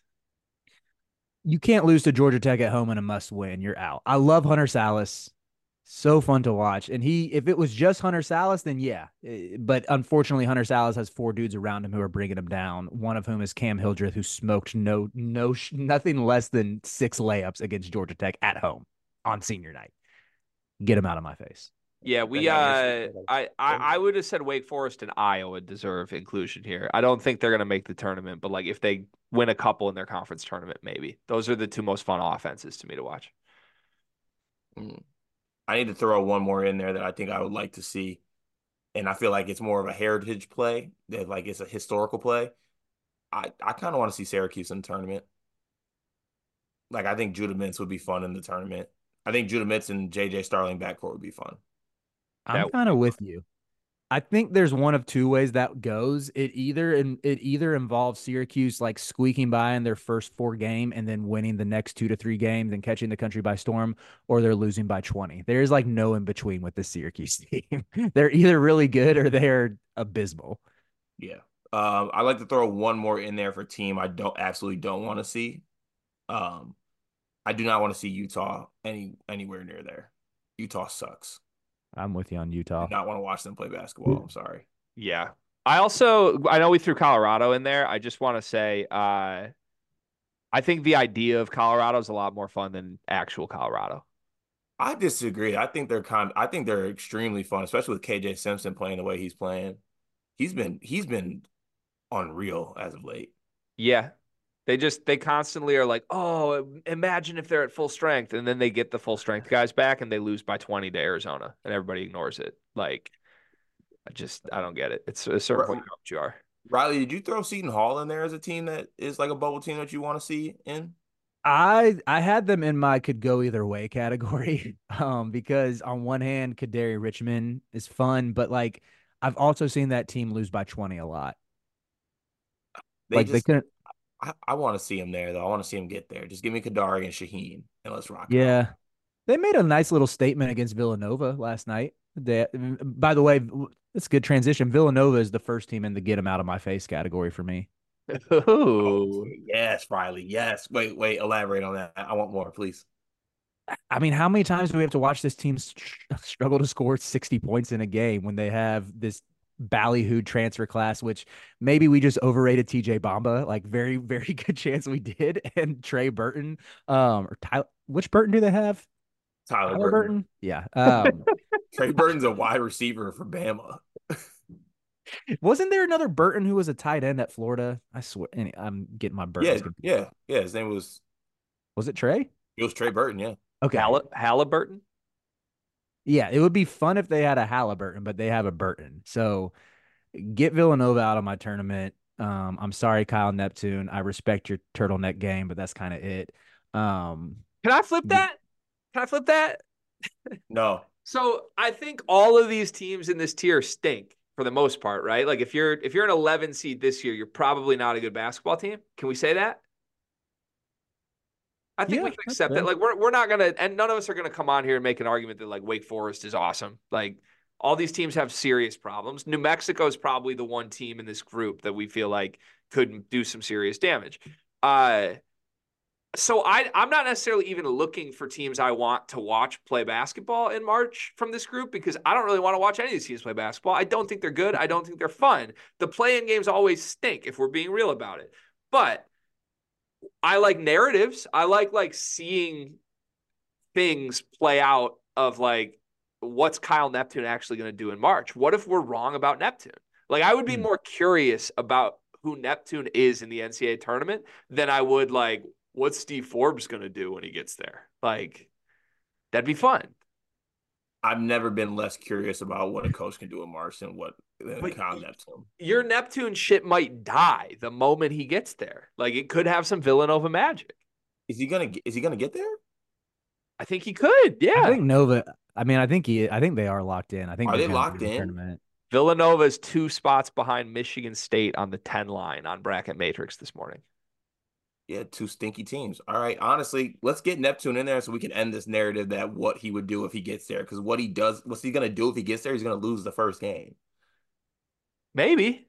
You can't lose to Georgia Tech at home in a must win. You're out. I love Hunter Salas. So fun to watch. And he, if it was just Hunter Salas, then yeah. Eh, But unfortunately, Hunter Salas has four dudes around him who are bringing him down. One of whom is Cam Hildreth, who smoked no, no, sh- nothing less than six layups against Georgia Tech at home on senior night. Get him out of my face. Yeah, we. Then Uh, I guess- I, I I would have said Wake Forest and Iowa deserve inclusion here. I don't think they're gonna make the tournament, but like if they win a couple in their conference tournament, maybe those are the two most fun offenses to me to watch. Mm. I need to throw one more in there that I think I would like to see. And I feel like it's more of a heritage play, that like it's a historical play. I, I kind of want to see Syracuse in the tournament. Like I think Judah Mintz would be fun in the tournament. I think Judah Mintz and J J Starling backcourt would be fun. I'm That- kind of with you. I think there's one of two ways that goes. It either in, it either involves Syracuse like squeaking by in their first four game and then winning the next two to three games and catching the country by storm, or they're losing by twenty. There's like no in between with this Syracuse team. They're either really good or they're abysmal. Yeah. Um, I'd like to throw one more in there for a team I don't absolutely don't want to see. Um, I do not want to see Utah any anywhere near there. Utah sucks. I'm with you on Utah. Do not want to watch them play basketball. I'm sorry. Yeah. I also I know we threw Colorado in there. I just want to say uh I think the idea of Colorado is a lot more fun than actual Colorado. I disagree. I think they're kind I think they're extremely fun, especially with K J Simpson playing the way he's playing. He's been he's been unreal as of late. Yeah. They just they constantly are like, "Oh, imagine if they're at full strength." And then they get the full strength guys back and they lose by twenty to Arizona and everybody ignores it. Like I just I don't get it. It's a certain point you know what you are. Riley, did you throw Seton Hall in there as a team that is like a bubble team that you want to see in? I I had them in my could go either way category. Um, because on one hand, Kadari Richmond is fun, but like I've also seen that team lose by twenty a lot. They Like they just, couldn't. I, I want to see him there though. I want to see him get there. Just give me Kadari and Shaheen, and let's rock out. Yeah, they made a nice little statement against Villanova last night. They, by the way, it's a good transition. Villanova is the first team in the get them out of my face category for me. Oh, Ooh. yes, Riley. Yes. Wait, wait. Elaborate on that. I want more, please. I mean, how many times do we have to watch this team struggle to score sixty points in a game when they have this ballyhooed transfer class, which maybe we just overrated T J Bamba, like very, very good chance we did, and Trey Burton, um, or Tyler, which Burton do they have? Tyler, Tyler Burton. Burton? Yeah. Um, Trey Burton's a wide receiver for Bama. wasn't there another Burton who was a tight end at Florida? I swear, I'm getting my Burtons Yeah, confused. yeah, yeah. His name was Was it Trey? it was Trey Burton. Yeah. Okay. Hall- Halliburton? Yeah, it would be fun if they had a Halliburton, but they have a Burton. So get Villanova out of my tournament. Um, I'm sorry, Kyle Neptune. I respect your turtleneck game, but that's kind of it. Um, Can I flip that? Can I flip that? No. So I think all of these teams in this tier stink for the most part, right? Like if you're if you're an eleven seed this year, you're probably not a good basketball team. Can we say that? I think Yeah, we can that's accept fair. that. Like we're we're not gonna, and none of us are gonna come on here and make an argument that like Wake Forest is awesome. Like all these teams have serious problems. New Mexico is probably the one team in this group that we feel like could do some serious damage. Uh, so I I'm not necessarily even looking for teams I want to watch play basketball in March from this group because I don't really want to watch any of these teams play basketball. I don't think they're good. I don't think they're fun. The play-in games always stink if we're being real about it. But I like narratives. I like like seeing things play out of like what's Kyle Neptune actually going to do in March? What if we're wrong about Neptune? Like I would be Hmm. more curious about who Neptune is in the N C double A tournament than I would like what's Steve Forbes going to do when he gets there. Like that'd be fun. I've never been less curious about what a coach can do in March than what than But Kyle y- Neptune. Your Neptune shit might die the moment he gets there. Like it could have some Villanova magic. Is he gonna is he gonna get there? I think he could. Yeah. I think Nova. I mean, I think he. I think they are locked in. I think Are they're they gonna locked do the in? tournament. Villanova is two spots behind Michigan State on the ten line on Bracket Matrix this morning. Yeah, two stinky teams. All right, honestly, let's get Neptune in there so we can end this narrative that what he would do if he gets there. Because what he does, what's he gonna do if he gets there? He's gonna lose the first game. Maybe.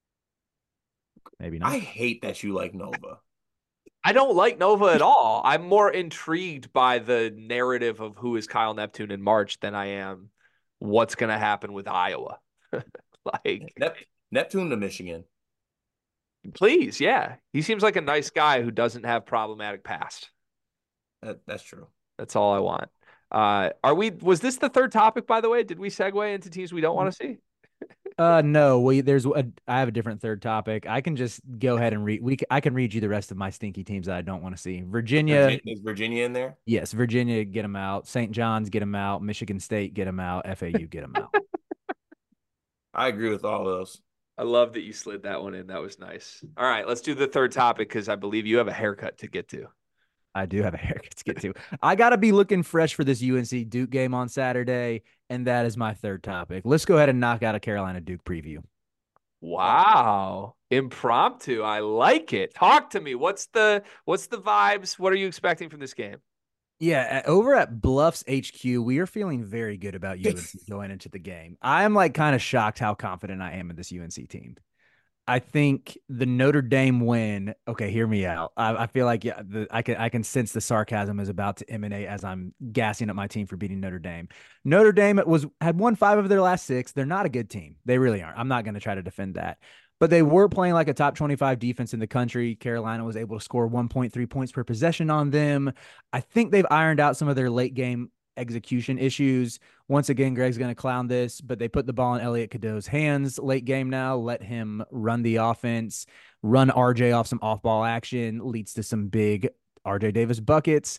Maybe not. I hate that you like Nova. I don't like Nova at all. I'm more intrigued by the narrative of who is Kyle Neptune in March than I am what's going to happen with Iowa. Like, Nep- Neptune to Michigan. please, yeah. He seems like a nice guy who doesn't have problematic past. That, that's true. That's all I want. Uh, are we? Was this the third topic, by the way? Did we segue into teams we don't want to see? Uh, no. We there's a. I have a different third topic. I can just go ahead and read. We. c- I can read you the rest of my stinky teams that I don't want to see. Virginia. Virginia, is Virginia in there? Yes, Virginia, get them out. Saint John's, get them out. Michigan State, get them out. F A U, get them out. I agree with all those. I love that you slid that one in. That was nice. All right, let's do the third topic because I believe you have a haircut to get to. I do have a haircut to get to. I got to be looking fresh for this U N C Duke game on Saturday, and that is my third topic. Let's go ahead and knock out a Carolina Duke preview. Wow. Impromptu. I like it. Talk to me. What's the what's the vibes? What are you expecting from this game? Yeah, uh, over at Bluffs H Q, we are feeling very good about U N C going into the game. I'm like kind of shocked how confident I am in this U N C team. I think the Notre Dame win. Okay, hear me out. I, I feel like yeah, the, I can I can sense the sarcasm is about to emanate as I'm gassing up my team for beating Notre Dame. Notre Dame was had won five of their last six. They're not a good team. They really aren't. I'm not going to try to defend that. But they were playing like a top twenty-five defense in the country. Carolina was able to score one point three points per possession on them. I think they've ironed out some of their late game execution issues. Once again, Greg's going to clown this, but they put the ball in Elliot Cadeau's hands late game now. Let him run the offense, run R J off some off ball action, leads to some big R J Davis buckets.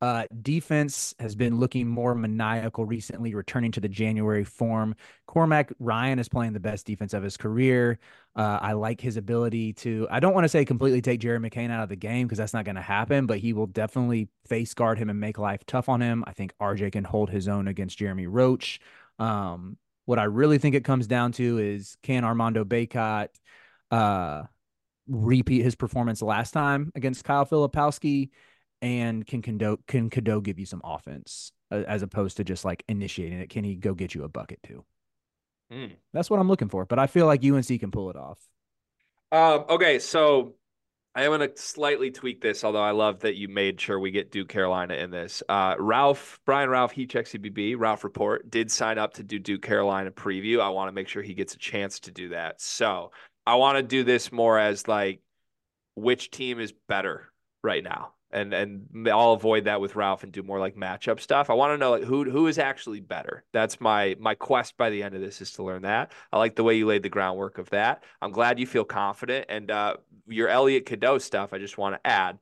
Uh, defense has been looking more maniacal recently, returning to the January form. Cormac Ryan is playing the best defense of his career. Uh, I like his ability to, I don't want to say completely take Jerry McCain out of the game because that's not going to happen, but he will definitely face guard him and make life tough on him. I think R J can hold his own against Jeremy Roach. Um, what I really think it comes down to is, can Armando Bacot uh, repeat his performance last time against Kyle Filipowski? And can Cadeau, can Cadeau give you some offense uh, as opposed to just like initiating it? Can he go get you a bucket too? Mm. That's what I'm looking for. But I feel like U N C can pull it off. Um, okay, so I am going to slightly tweak this, although I love that you made sure we get Duke Carolina in this. Uh, Ralph, Brian Ralph, he checks C B B, Ralph Report, did sign up to do Duke Carolina preview. I want to make sure he gets a chance to do that. So I want to do this more as like, which team is better right now? And and I'll avoid that with Ralph and do more like matchup stuff. I want to know like who who is actually better. That's my my quest by the end of this, is to learn that. I like the way you laid the groundwork of that. I'm glad you feel confident. And uh, your Elliot Cadeau stuff, I just want to add.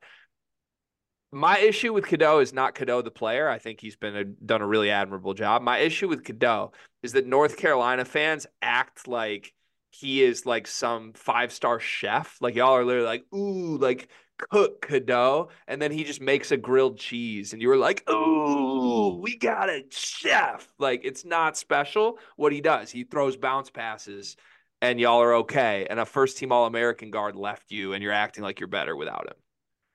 My issue with Cadeau is not Cadeau the player. I think he's been a, done a really admirable job. My issue with Cadeau is that North Carolina fans act like he is like some five-star chef. Like y'all are literally like, ooh, like cook Cadeau, and then he just makes a grilled cheese, and you were like, ooh, we got a chef. Like, it's not special what he does. He throws bounce passes, and y'all are okay. And a first-team All-American guard left you, and you're acting like you're better without him.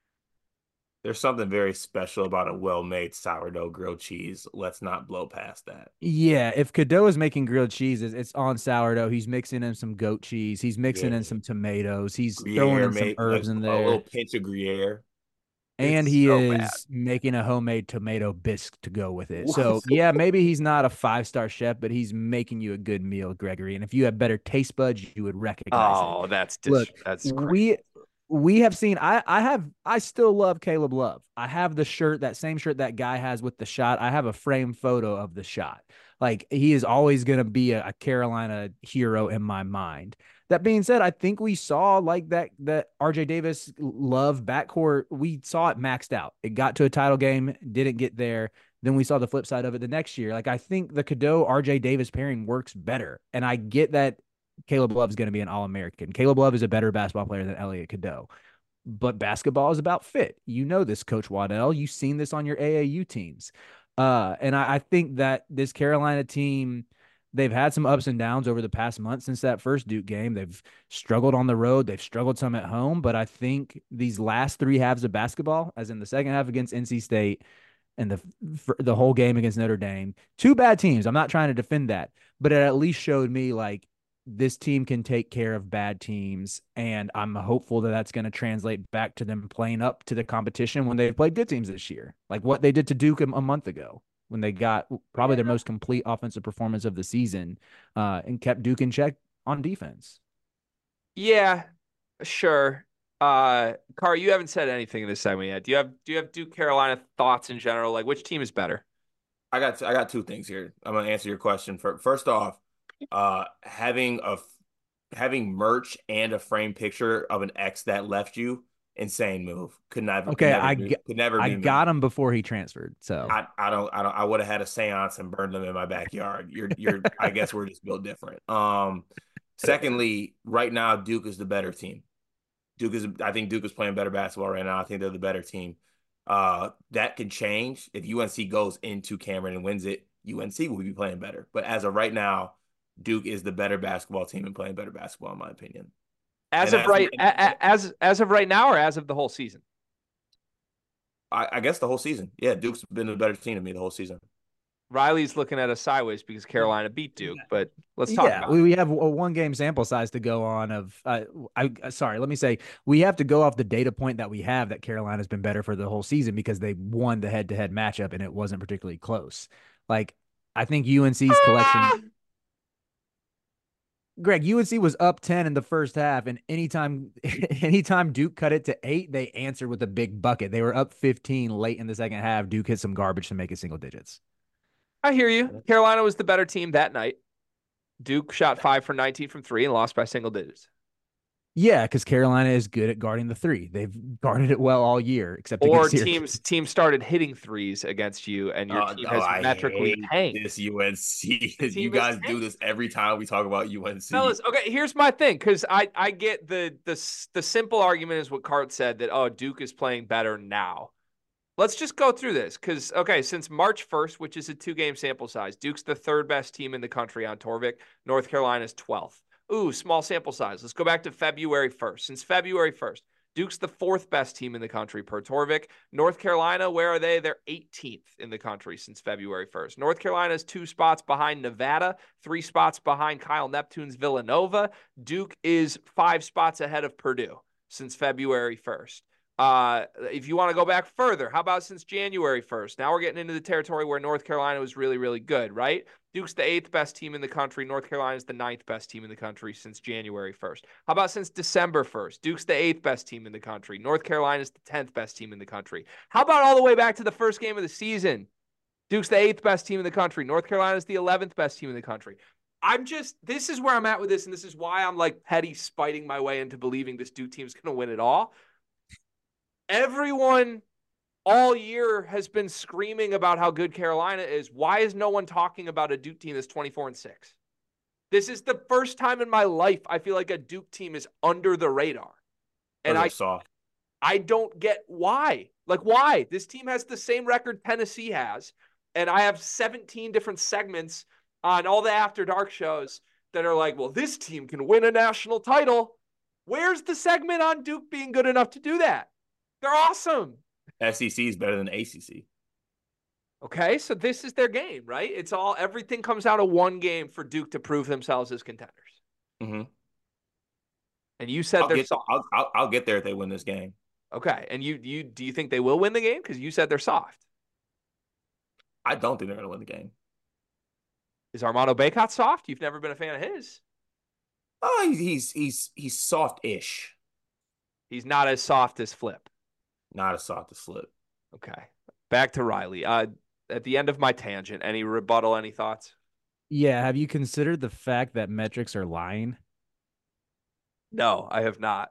There's something very special about a well-made sourdough grilled cheese. Let's not blow past that. Yeah, if Cadeau is making grilled cheeses, it's on sourdough. He's mixing in some goat cheese. He's mixing Yeah. in some tomatoes. He's Gruyere, throwing in some made, herbs like, in a there. little pinch of Gruyere. And It's he so is bad. making a homemade tomato bisque to go with it. So, yeah, maybe he's not a five-star chef, but he's making you a good meal, Gregory. And if you have better taste buds, you would recognize it. Oh, that's dis- Look, that's crazy. we we have seen, I I have I still love Caleb Love. I have the shirt, that same shirt that guy has with the shot. I have a framed photo of the shot. Like, he is always going to be a, a Carolina hero in my mind. That being said, I think we saw like that that R J Davis Love backcourt. We saw it maxed out. It got to a title game, didn't get there. Then we saw the flip side of it the next year. Like, I think the Cadeau R J Davis pairing works better, and I get that Caleb Love is going to be an All-American. Caleb Love is a better basketball player than Elliot Cadeau, but basketball is about fit. You know this, Coach Waddell. You've seen this on your A A U teams, uh, and I, I think that this Carolina team, they've had some ups and downs over the past month since that first Duke game. They've struggled on the road. They've struggled some at home. But I think these last three halves of basketball, as in the second half against N C State and the the whole game against Notre Dame, two bad teams. I'm not trying to defend that, but it at least showed me like this team can take care of bad teams. And I'm hopeful that that's going to translate back to them playing up to the competition when they've played good teams this year, like what they did to Duke a, a month ago, when they got probably their most complete offensive performance of the season, uh, and kept Duke in check on defense. Yeah, sure. Uh, Car, you haven't said anything in this segment yet. Do you have do you have Duke Carolina thoughts in general? Like, which team is better? I got I got two things here. I'm gonna answer your question. For, first off, uh, having a having merch and a framed picture of an ex that left you, insane move. Could never. Okay, could never I do, g- could never I be me. got him before he transferred, so I, I don't I don't I would have had a seance and burned them in my backyard. You're you're I guess we're just built different. Um, secondly, right now Duke is the better team. Duke is I think Duke is playing better basketball right now. I think they're the better team. Uh, that could change if U N C goes into Cameron and wins it. U N C will be playing better, but as of right now, Duke is the better basketball team and playing better basketball, in my opinion. As And of as- right, a- a- as as of right now, or as of the whole season? I, I guess the whole season. Yeah, Duke's been a better team to me the whole season. Riley's looking at us sideways because Carolina beat Duke, but let's talk yeah, about we, it. we have a one game sample size to go on of, uh, I, sorry, let me say, we have to go off the data point that we have that Carolina's been better for the whole season because they won the head to head matchup and it wasn't particularly close. Like, I think U N C's collection, Greg, U N C was up ten in the first half, and anytime anytime Duke cut it to eight, they answered with a big bucket. They were up fifteen late in the second half. Duke hit some garbage to make it single digits. I hear you. Carolina was the better team that night. Duke shot five for nineteen from three and lost by single digits. Yeah, because Carolina is good at guarding the three. They've guarded it well all year, except Or against Syracuse. teams teams started hitting threes against you, and your Uh, team oh, has I metrically hate tanked. this U N C. The You team is guys do tanked. this every time we talk about U N C. Fellas, okay, here's my thing, because I, I get the, the the simple argument is what Cart said, that, oh, Duke is playing better now. Let's just go through this, because, okay, since March first, which is a two-game sample size, Duke's the third best team in the country on Torvik. North Carolina's twelfth. Ooh, small sample size. Let's go back to February first. Since February first, Duke's the fourth best team in the country per Torvik. North Carolina, where are they? They're eighteenth in the country since February first. North Carolina's two spots behind Nevada, three spots behind Kyle Neptune's Villanova. Duke is five spots ahead of Purdue since February first. Uh, if you want to go back further, how about since January first? Now we're getting into the territory where North Carolina was really, really good, right? Duke's the eighth best team in the country. North Carolina is the ninth best team in the country since January first. How about since December first? Duke's the eighth best team in the country. North Carolina is the tenth best team in the country. How about all the way back to the first game of the season? Duke's the eighth best team in the country. North Carolina is the eleventh best team in the country. I'm just, this is where I'm at with this, and this is why I'm like petty spiting my way into believing this Duke team's going to win it all. Everyone all year has been screaming about how good Carolina is. Why is no one talking about a Duke team that's twenty-four and six? This is the first time in my life I feel like a Duke team is under the radar. And I saw. I don't get why. Like, why? This team has the same record Tennessee has, and I have seventeen different segments on all the After Dark shows that are like, well, this team can win a national title. Where's the segment on Duke being good enough to do that? They're awesome. S E C is better than A C C. Okay, so this is their game, right? It's all, everything comes out of one game for Duke to prove themselves as contenders. Mm-hmm. And you said I'll they're get, soft. I'll, I'll, I'll get there if they win this game. Okay, and you you do you think they will win the game? Because you said they're soft. I don't think they're going to win the game. Is Armando Bacot soft? You've never been a fan of his. Oh, he's he's he's soft-ish. He's not as soft as Flip. Not as soft as Flip. Okay. Back to Riley. Uh, at the end of my tangent, any rebuttal, any thoughts? Yeah. Have you considered the fact that metrics are lying? No, I have not.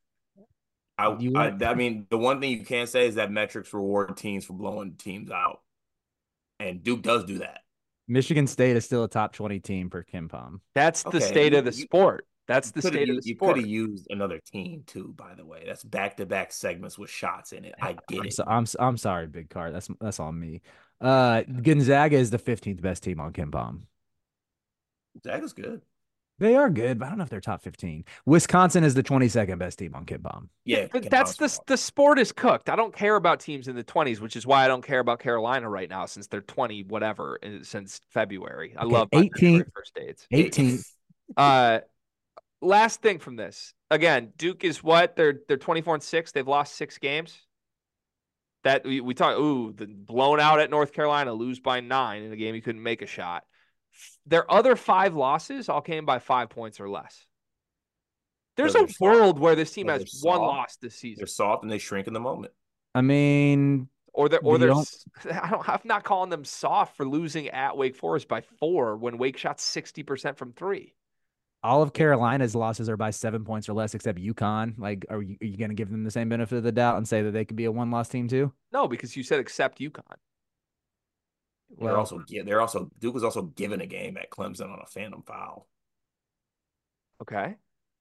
I, You I, want- I mean, the one thing you can say is that metrics reward teams for blowing teams out. And Duke does do that. Michigan State is still a top twenty team per KenPom. That's the Okay, state you- of the you- sport. That's the Coulda state of used- the you sport. could have used another team too, by the way. That's back-to-back segments with shots in it. I get I'm, it. so, I'm I'm sorry, Big Card. That's that's on me. Uh, Gonzaga is the fifteenth best team on KenPom. Zaga's good. They are good, but I don't know if they're top fifteen. Wisconsin is the twenty-second best team on KenPom. Yeah, but Ken that's the Palm's the sport is cooked. I don't care about teams in the twenties, which is why I don't care about Carolina right now, since they're twenty whatever uh, since February. I Okay, love my eighteen February first dates. eighteenth. Uh, last thing from this. Again, Duke is what? They're they're twenty-four and six. They've lost six games. That we, we talk. Ooh, the blown out at North Carolina, lose by nine in a game you couldn't make a shot. Their other five losses all came by five points or less. There's So a they're soft. world where this team So has they're one soft. loss this season, They're soft and they shrink in the moment. I mean, or they're or you they're. don't- I don't. I'm not calling them soft for losing at Wake Forest by four when Wake shot sixty percent from three. all of Carolina's losses are by seven points or less, except UConn. Like, are you, are you going to give them the same benefit of the doubt and say that they could be a one-loss team too? No, because you said except UConn. They're Well- also yeah, they're also Duke was also given a game at Clemson on a phantom foul. Okay.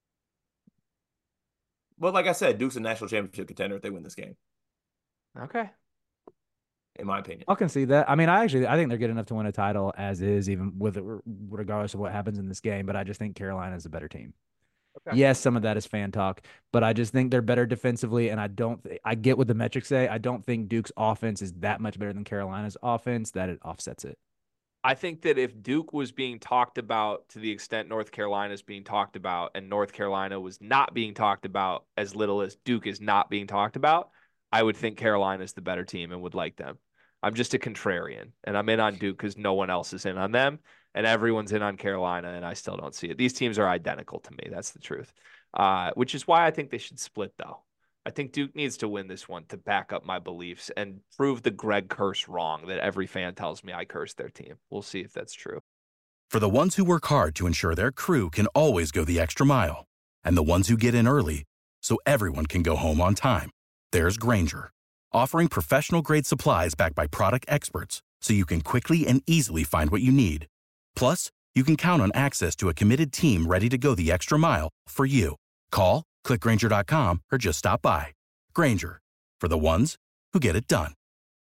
But like I said, Duke's a national championship contender if they win this game, Okay. in my opinion. I'll concede that. I mean, I actually I think they're good enough to win a title as is, even with it, regardless of what happens in this game. But I just think Carolina is a better team. Okay. Yes, some of that is fan talk, but I just think they're better defensively. And I don't. th- I get what the metrics say. I don't think Duke's offense is that much better than Carolina's offense that it offsets it. I think that if Duke was being talked about to the extent North Carolina is being talked about, and North Carolina was not being talked about as little as Duke is not being talked about, I would think Carolina is the better team and would like them. I'm just a contrarian, and I'm in on Duke because no one else is in on them, and everyone's in on Carolina, and I still don't see it. These teams are identical to me. That's the truth, uh, which is why I think they should split, though. I think Duke needs to win this one to back up my beliefs and prove the Greg curse wrong that every fan tells me I curse their team. We'll see if that's true. For the ones who work hard to ensure their crew can always go the extra mile, and the ones who get in early so everyone can go home on time. There's Grainger, offering professional-grade supplies backed by product experts so you can quickly and easily find what you need. Plus, you can count on access to a committed team ready to go the extra mile for you. Call, click Grainger dot com, or just stop by. Grainger, for the ones who get it done.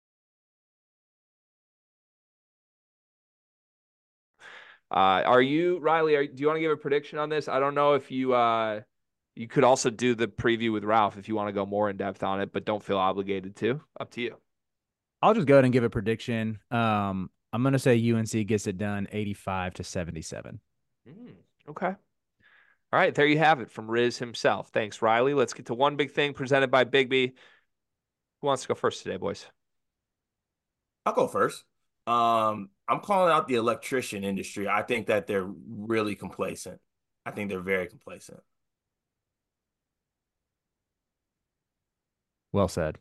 Uh, are you, Riley, are, do you want to give a prediction on this? I don't know if you uh, you could also do the preview with Ralph if you want to go more in depth on it, but don't feel obligated to. Up to you. I'll just go ahead and give a prediction. Um, I'm going to say U N C gets it done eighty-five to seventy-seven. Mm, okay. All right, there you have it from Riz himself. Thanks, Riley. Let's get to one big thing presented by Bigby. Who wants to go first today, boys? I'll go first. Um, I'm calling out the electrician industry. I think that they're really complacent. I think they're very complacent. Well said.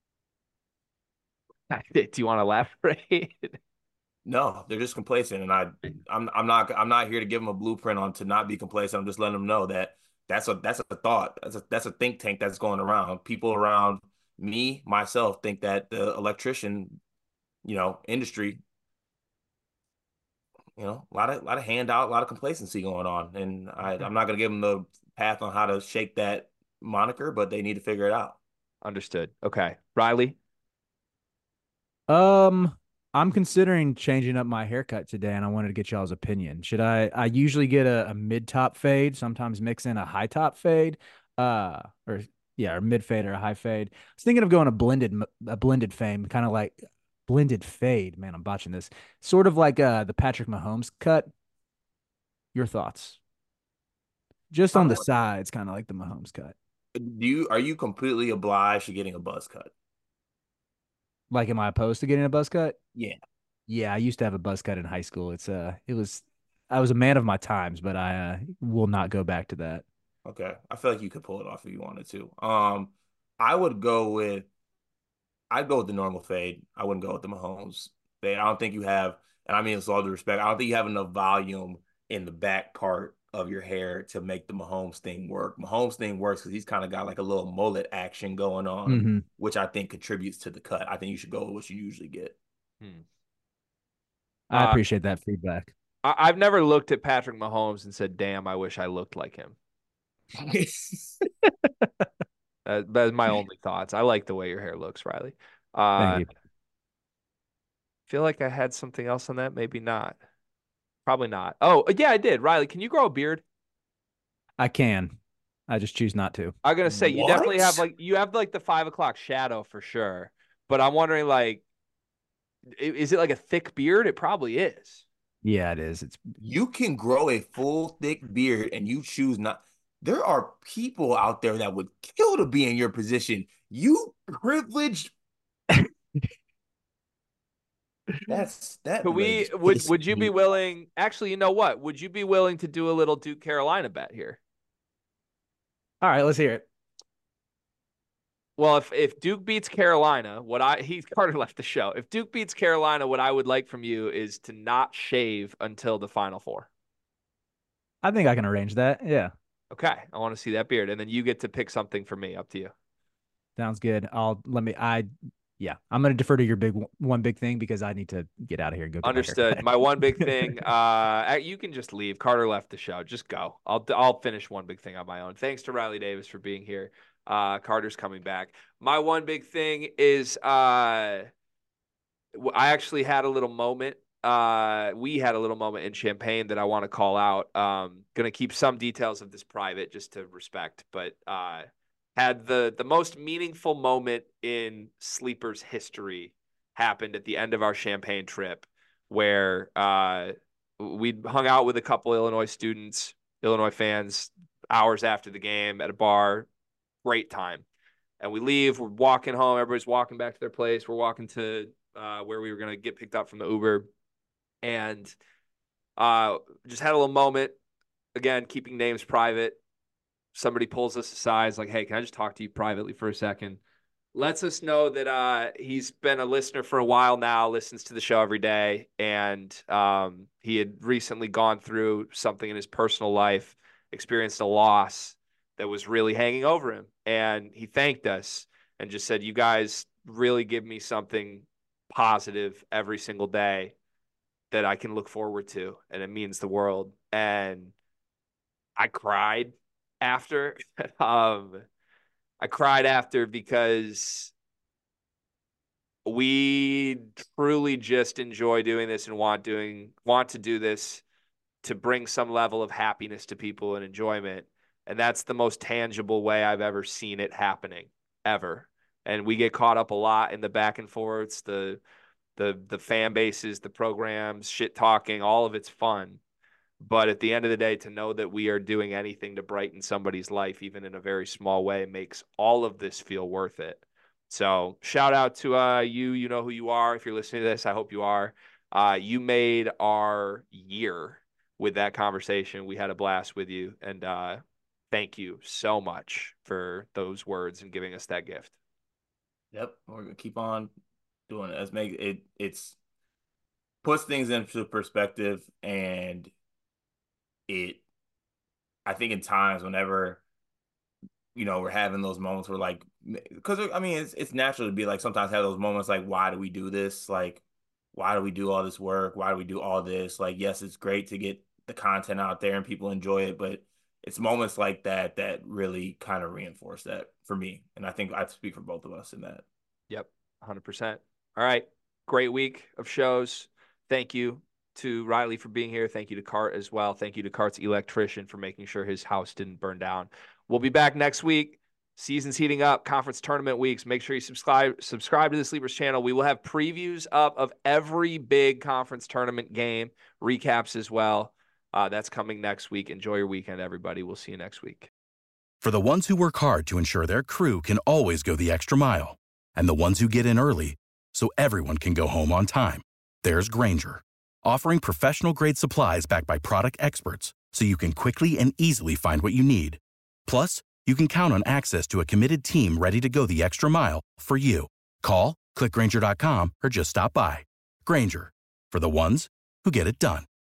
Do you want to elaborate? No, they're just complacent, and I, I'm, I'm not, I'm not here to give them a blueprint on to not be complacent. I'm just letting them know that that's a, that's a thought. That's a, that's a think tank that's going around. People around me, myself, think that the electrician, you know, industry, you know, a lot of, a lot of handout, a lot of complacency going on, and I, I'm not going to give them the path on how to shake that moniker, but they need to figure it out. Understood. Okay, Riley. Um, I'm considering changing up my haircut today, and I wanted to get y'all's opinion. Should I? I usually get a, a mid top fade, sometimes mix in a high top fade, uh, or yeah, or mid fade or a high fade. I was thinking of going a blended, a blended fame, kind of like blended fade. Man, I'm botching this. Sort of like uh the Patrick Mahomes cut. Your thoughts? Just on the sides, kind of like the Mahomes cut. Do you are you completely obliged to getting a buzz cut? Like, am I opposed to getting a buzz cut? Yeah. Yeah, I used to have a buzz cut in high school. It's uh, it was, I was a man of my times, but I uh, will not go back to that. Okay. I feel like you could pull it off if you wanted to. Um, I would go with, I'd go with the normal fade. I wouldn't go with the Mahomes fade. I don't think you have, and I mean this with all due respect, I don't think you have enough volume in the back part of your hair to make the Mahomes thing work. Mahomes thing works because he's kind of got like a little mullet action going on, mm-hmm. which I think contributes to the cut. I think you should go with what you usually get. Hmm. I uh, appreciate that feedback. I- I've never looked at Patrick Mahomes and said, damn, I wish I looked like him. uh, that's my only thoughts. I like the way your hair looks, Riley. Uh, Thank you. Feel like I had something else on that. Maybe not. Probably not. Oh, yeah, I did. Riley, can you grow a beard? I can. I just choose not to. I'm gonna say you What? definitely have like you have like the five o'clock shadow for sure. But I'm wondering, like, i- is it like a thick beard? It probably is. Yeah, it is. It's You can grow a full thick beard and you choose not. There are people out there that would kill to be in your position. You privileged. That's that. Could we really would pisses would you me be off. willing? Actually, you know what? Would you be willing to do a little Duke Carolina bet here? all right. Let's hear it. Well, if if Duke beats Carolina, what I he Carter left the show. If Duke beats Carolina, what I would like from you is to not shave until the Final Four. I think I can arrange that. Yeah, Okay, I want to see that beard, and then you get to pick something for me. Up to you. sounds good. I'll let me. I yeah, I'm gonna defer to your big one big thing because I need to get out of here and go. Get Understood. My My one big thing. Uh, you can just leave. Carter left the show. Just go. I'll I'll finish one big thing on my own. Thanks to Riley Davis for being here. Uh, Carter's coming back. My one big thing is uh, I actually had a little moment. Uh, we had a little moment in Champaign that I want to call out. Um, gonna keep some details of this private just to respect, but uh, had the the most meaningful moment in Sleepers history happened at the end of our Champaign trip, where uh, we hung out with a couple Illinois students, Illinois fans, hours after the game at a bar. Great time. And we leave. We're walking home. Everybody's walking back to their place. We're walking to uh, where we were going to get picked up from the Uber. And uh, just had a little moment. Again, keeping names private. Somebody pulls us aside. Is like, hey, can I just talk to you privately for a second? Lets us know that uh, he's been a listener for a while now, listens to the show every day. And um, he had recently gone through something in his personal life, experienced a loss. that was really hanging over him. And he thanked us and just said, you guys really give me something positive every single day that I can look forward to. And it means the world. And I cried after. um, I cried after because we truly just enjoy doing this and want doing want to do this to bring some level of happiness to people and enjoyment. And that's the most tangible way I've ever seen it happening, ever. And we get caught up a lot in the back and forths, the the the fan bases, the programs, shit talking, all of it's fun. But at the end of the day, to know that we are doing anything to brighten somebody's life, even in a very small way, makes all of this feel worth it. So shout out to uh, you. You know who you are. If you're listening to this, I hope you are. Uh, you made our year with that conversation. We had a blast with you. And uh, thank you so much for those words and giving us that gift. Yep. We're going to keep on doing it. Let's make it, it's puts things into perspective, and it, I think in times whenever, you know, we're having those moments where like, because I mean, it's it's natural to be like, sometimes have those moments like, why do we do this? Like, why do we do all this work? Why do we do all this? Like, yes, it's great to get the content out there and people enjoy it, but it's moments like that that really kind of reinforce that for me. And I think I speak for both of us in that. Yep, one hundred percent. All right. Great week of shows. Thank you to Riley for being here. Thank you to Cart as well. Thank you to Cart's electrician for making sure his house didn't burn down. We'll be back next week. Season's heating up, conference tournament weeks. Make sure you subscribe subscribe to the Sleepers channel. We will have previews up of every big conference tournament game, recaps as well. Uh, that's coming next week. Enjoy your weekend, everybody. We'll see you next week. For the ones who work hard to ensure their crew can always go the extra mile, and the ones who get in early so everyone can go home on time, there's Grainger, offering professional-grade supplies backed by product experts so you can quickly and easily find what you need. Plus, you can count on access to a committed team ready to go the extra mile for you. Call, click Grainger dot com, or just stop by. Grainger, for the ones who get it done.